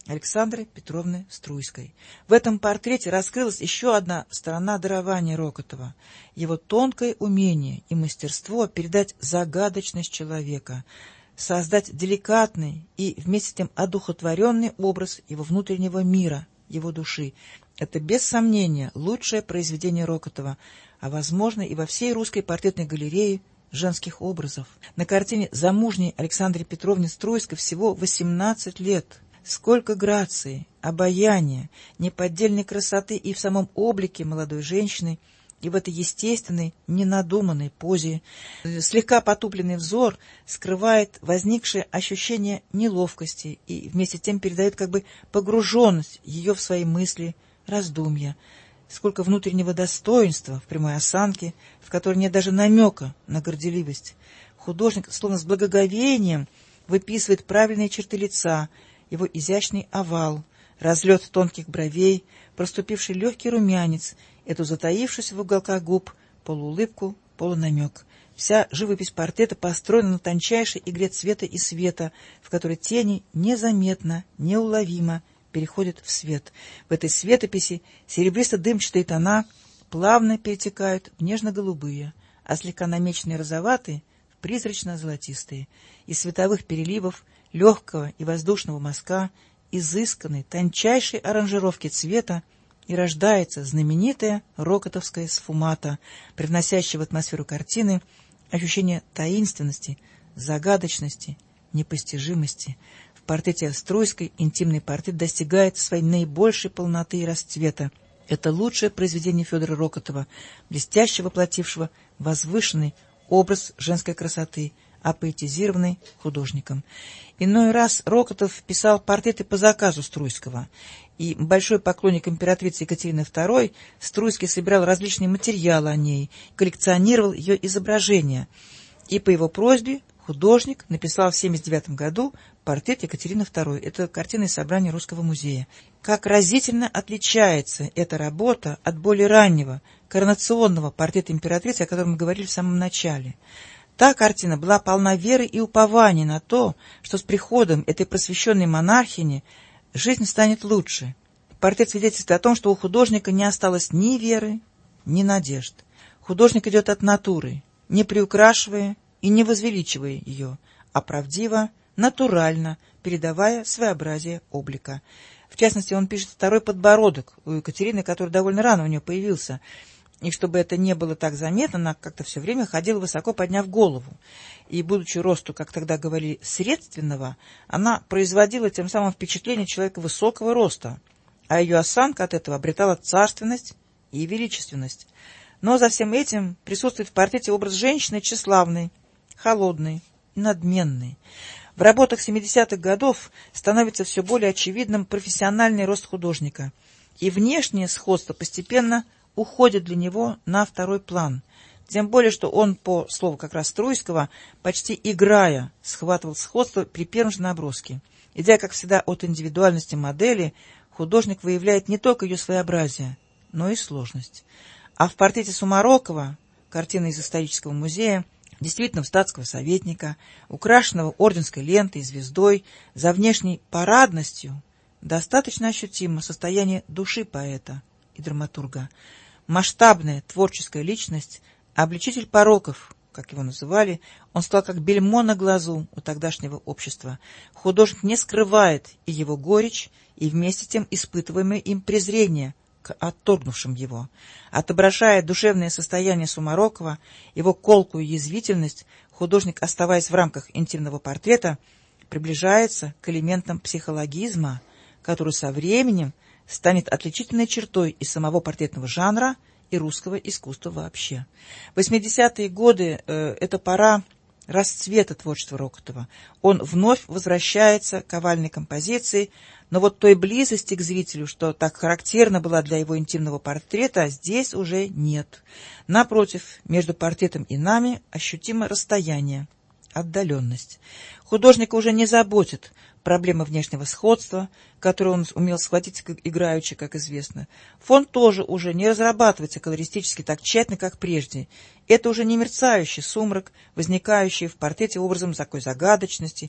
[SPEAKER 6] Александры Петровны Струйской. В этом портрете раскрылась еще одна сторона дарования Рокотова, его тонкое умение и мастерство передать загадочность человека, создать деликатный и вместе с тем одухотворенный образ его внутреннего мира, его души. Это, без сомнения, лучшее произведение Рокотова, а, возможно, и во всей русской портретной галерее женских образов. На картине замужней Александре Петровне Струйской всего восемнадцать лет. Сколько грации, обаяния, неподдельной красоты и в самом облике молодой женщины, и в этой естественной, ненадуманной позе. Слегка потупленный взор скрывает возникшее ощущение неловкости и вместе с тем передает как бы погруженность ее в свои мысли, раздумья. Сколько внутреннего достоинства в прямой осанке, в которой нет даже намека на горделивость. Художник, словно с благоговением, выписывает правильные черты лица, его изящный овал, разлет тонких бровей, проступивший легкий румянец, эту затаившуюся в уголках губ полуулыбку, полунамек. Вся живопись портрета построена на тончайшей игре цвета и света, в которой тени незаметно, неуловимо переходят в свет. В этой светописи серебристо-дымчатые тона плавно перетекают в нежно-голубые, а слегка намеченные розоватые — в призрачно-золотистые. Из световых переливов легкого и воздушного мазка, изысканной, тончайшей аранжировки цвета и рождается знаменитая рокотовская сфумата, привносящая в атмосферу картины ощущение таинственности, загадочности, непостижимости. В портрете Струйской интимный портрет достигает своей наибольшей полноты и расцвета. Это лучшее произведение Федора Рокотова, блестяще воплотившего возвышенный образ женской красоты, апоэтизированный художником. Иной раз Рокотов писал портреты по заказу Струйского, и большой поклонник императрицы Екатерины Второй, Струйский собирал различные материалы о ней, коллекционировал ее изображения, и по его просьбе художник написал в семьдесят девятом году портрет Екатерины Второй. Это картина из собрания Русского музея. Как разительно отличается эта работа от более раннего, коронационного портрета императрицы, о котором мы говорили в самом начале. Та картина была полна веры и упования на то, что с приходом этой просвещенной монархини жизнь станет лучше. Портрет свидетельствует о том, что у художника не осталось ни веры, ни надежд. Художник идет от натуры, не приукрашивая и не возвеличивая ее, а правдиво, натурально, передавая своеобразие облика. В частности, он пишет второй подбородок у Екатерины, который довольно рано у нее появился. И чтобы это не было так заметно, она как-то все время ходила высоко, подняв голову. И, будучи росту, как тогда говорили, средственного, она производила тем самым впечатление человека высокого роста, а ее осанка от этого обретала царственность и величественность. Но за всем этим присутствует в портрете образ женщины тщеславной, холодной, надменной. В работах семидесятых годов становится все более очевидным профессиональный рост художника, и внешнее сходство постепенно уходит для него на второй план. Тем более, что он, по слову как раз Струйского, почти играя, схватывал сходство при первом же наброске. Идя, как всегда, от индивидуальности модели, художник выявляет не только ее своеобразие, но и сложность. А в портрете Сумарокова, картина из исторического музея, действительно статского советника, украшенного орденской лентой и звездой, за внешней парадностью, достаточно ощутимо состояние души поэта и драматурга. Масштабная творческая личность, обличитель пороков, как его называли, он стал как бельмо на глазу у тогдашнего общества. Художник не скрывает и его горечь, и вместе с тем испытываемое им презрение к отторгнувшим его. Отображая душевное состояние Сумарокова, его колкую язвительность, художник, оставаясь в рамках интимного портрета, приближается к элементам психологизма, который со временем станет отличительной чертой и самого портретного жанра, и русского искусства вообще. восьмидесятые годы э, – это пора расцвета творчества Рокотова. Он вновь возвращается к овальной композиции, но вот той близости к зрителю, что так характерно была для его интимного портрета, здесь уже нет. Напротив, между портретом и нами ощутимо расстояние, отдаленность. Художника уже не заботит проблема внешнего сходства, которую он умел схватить играючи, как известно. Фон тоже уже не разрабатывается колористически так тщательно, как прежде. Это уже не мерцающий сумрак, возникающий в портрете образом такой загадочности,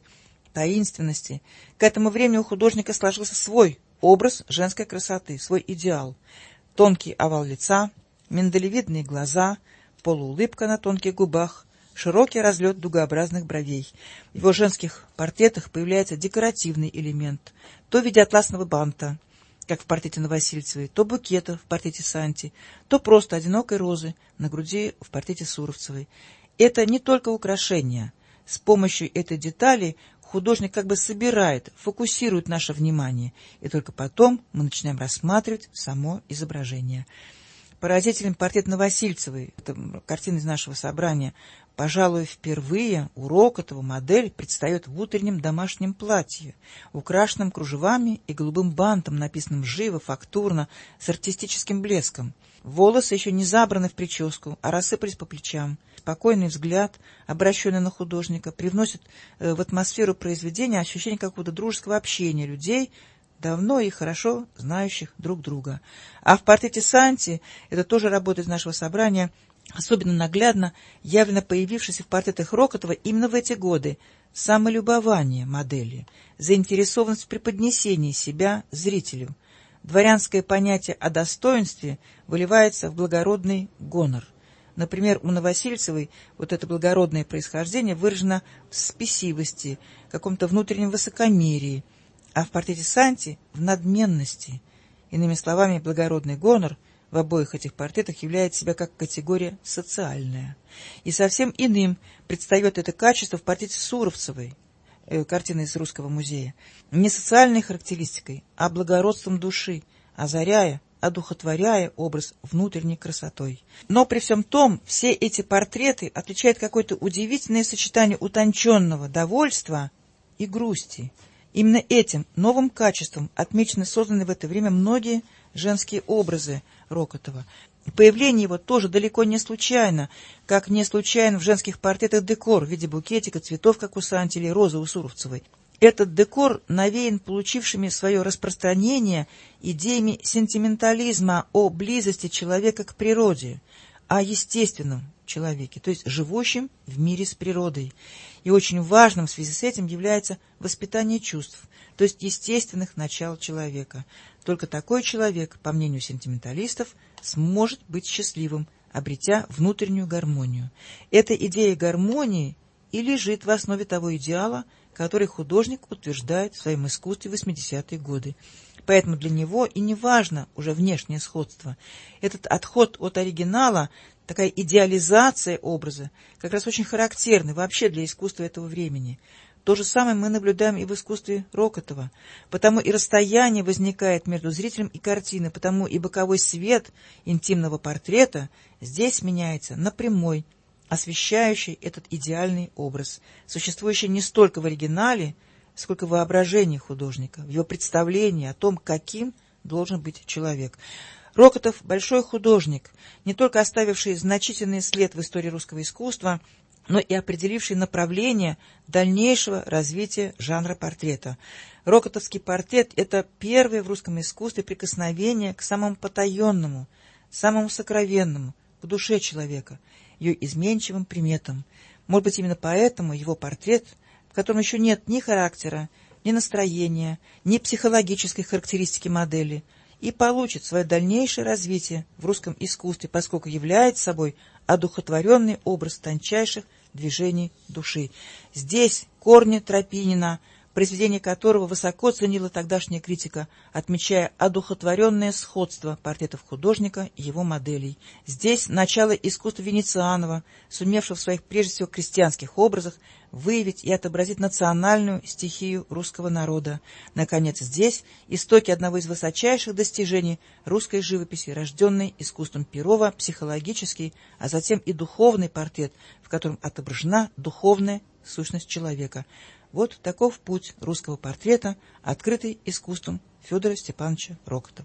[SPEAKER 6] таинственности. К этому времени у художника сложился свой образ женской красоты, свой идеал. Тонкий овал лица, миндалевидные глаза, полуулыбка на тонких губах, широкий разлет дугообразных бровей. В его женских портретах появляется декоративный элемент, то в виде атласного банта, как в портрете Новосильцевой, то букета в портрете Санти, то просто одинокой розы на груди в портрете Суровцевой. Это не только украшение. С помощью этой детали художник как бы собирает, фокусирует наше внимание, и только потом мы начинаем рассматривать само изображение. Поразителен портрет Новосильцевой, это картина из нашего собрания. Пожалуй, впервые у Рокотова модель предстает в утреннем домашнем платье, украшенном кружевами и голубым бантом, написанным живо, фактурно, с артистическим блеском. Волосы еще не забраны в прическу, а рассыпались по плечам. Спокойный взгляд, обращенный на художника, привносит в атмосферу произведения ощущение какого-то дружеского общения людей, давно и хорошо знающих друг друга. А в портрете Санти, это тоже работа из нашего собрания, особенно наглядно явлено появившееся в портретах Рокотова именно в эти годы самолюбование модели, заинтересованность в преподнесении себя зрителю. Дворянское понятие о достоинстве выливается в благородный гонор. Например, у Новосильцевой вот это благородное происхождение выражено в спесивости, каком-то внутреннем высокомерии, а в портрете Санти — в надменности. Иными словами, благородный гонор в обоих этих портретах являет себя как категория социальная. И совсем иным предстает это качество в портрете Суровцевой, э, картины из Русского музея, не социальной характеристикой, а благородством души, озаряя, одухотворяя образ внутренней красотой. Но при всем том, все эти портреты отличают какое-то удивительное сочетание утонченного довольства и грусти. Именно этим новым качеством отмечены созданные в это время многие женские образы Рокотова. Появление его тоже далеко не случайно, как не случайно в женских портретах декор в виде букетика, цветов, как у Санти, или розы у Суровцевой. Этот декор навеян получившими свое распространение идеями сентиментализма о близости человека к природе, о естественном человеке, то есть живущем в мире с природой. И очень важным в связи с этим является воспитание чувств, то есть естественных начал человека. Только такой человек, по мнению сентименталистов, сможет быть счастливым, обретя внутреннюю гармонию. Эта идея гармонии и лежит в основе того идеала, который художник утверждает в своем искусстве в восьмидесятые годы. Поэтому для него и не важно уже внешнее сходство. Этот отход от оригинала, такая идеализация образа, как раз очень характерны вообще для искусства этого времени. То же самое мы наблюдаем и в искусстве Рокотова. Потому и расстояние возникает между зрителем и картиной, потому и боковой свет интимного портрета здесь меняется на прямой, освещающий этот идеальный образ, существующий не столько в оригинале, сколько в воображении художника, в его представлении о том, каким должен быть человек. Рокотов – большой художник, не только оставивший значительный след в истории русского искусства, но и определивший направление дальнейшего развития жанра портрета. Рокотовский портрет – это первое в русском искусстве прикосновение к самому потаенному, самому сокровенному, к душе человека, ее изменчивым приметам. Может быть, именно поэтому его портрет, в котором еще нет ни характера, ни настроения, ни психологической характеристики модели, и получит свое дальнейшее развитие в русском искусстве, поскольку является собой одухотворенный образ тончайших движений души. Здесь корни Тропинина, произведение которого высоко ценила тогдашняя критика, отмечая одухотворенное сходство портретов художника и его моделей. Здесь начало искусства Венецианова, сумевшего в своих прежде всего крестьянских образах выявить и отобразить национальную стихию русского народа. Наконец, здесь истоки одного из высочайших достижений русской живописи, рожденной искусством Перова, психологический, а затем и духовный портрет, в котором отображена духовная сущность человека. Вот таков путь русского портрета, открытый искусством Федора Степановича Рокотова.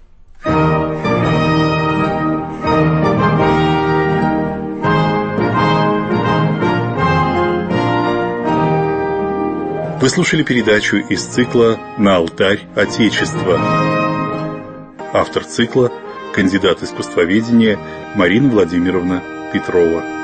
[SPEAKER 5] Вы слушали передачу из цикла «На алтарь Отечества». Автор цикла – кандидат искусствоведения Марина Владимировна Петрова.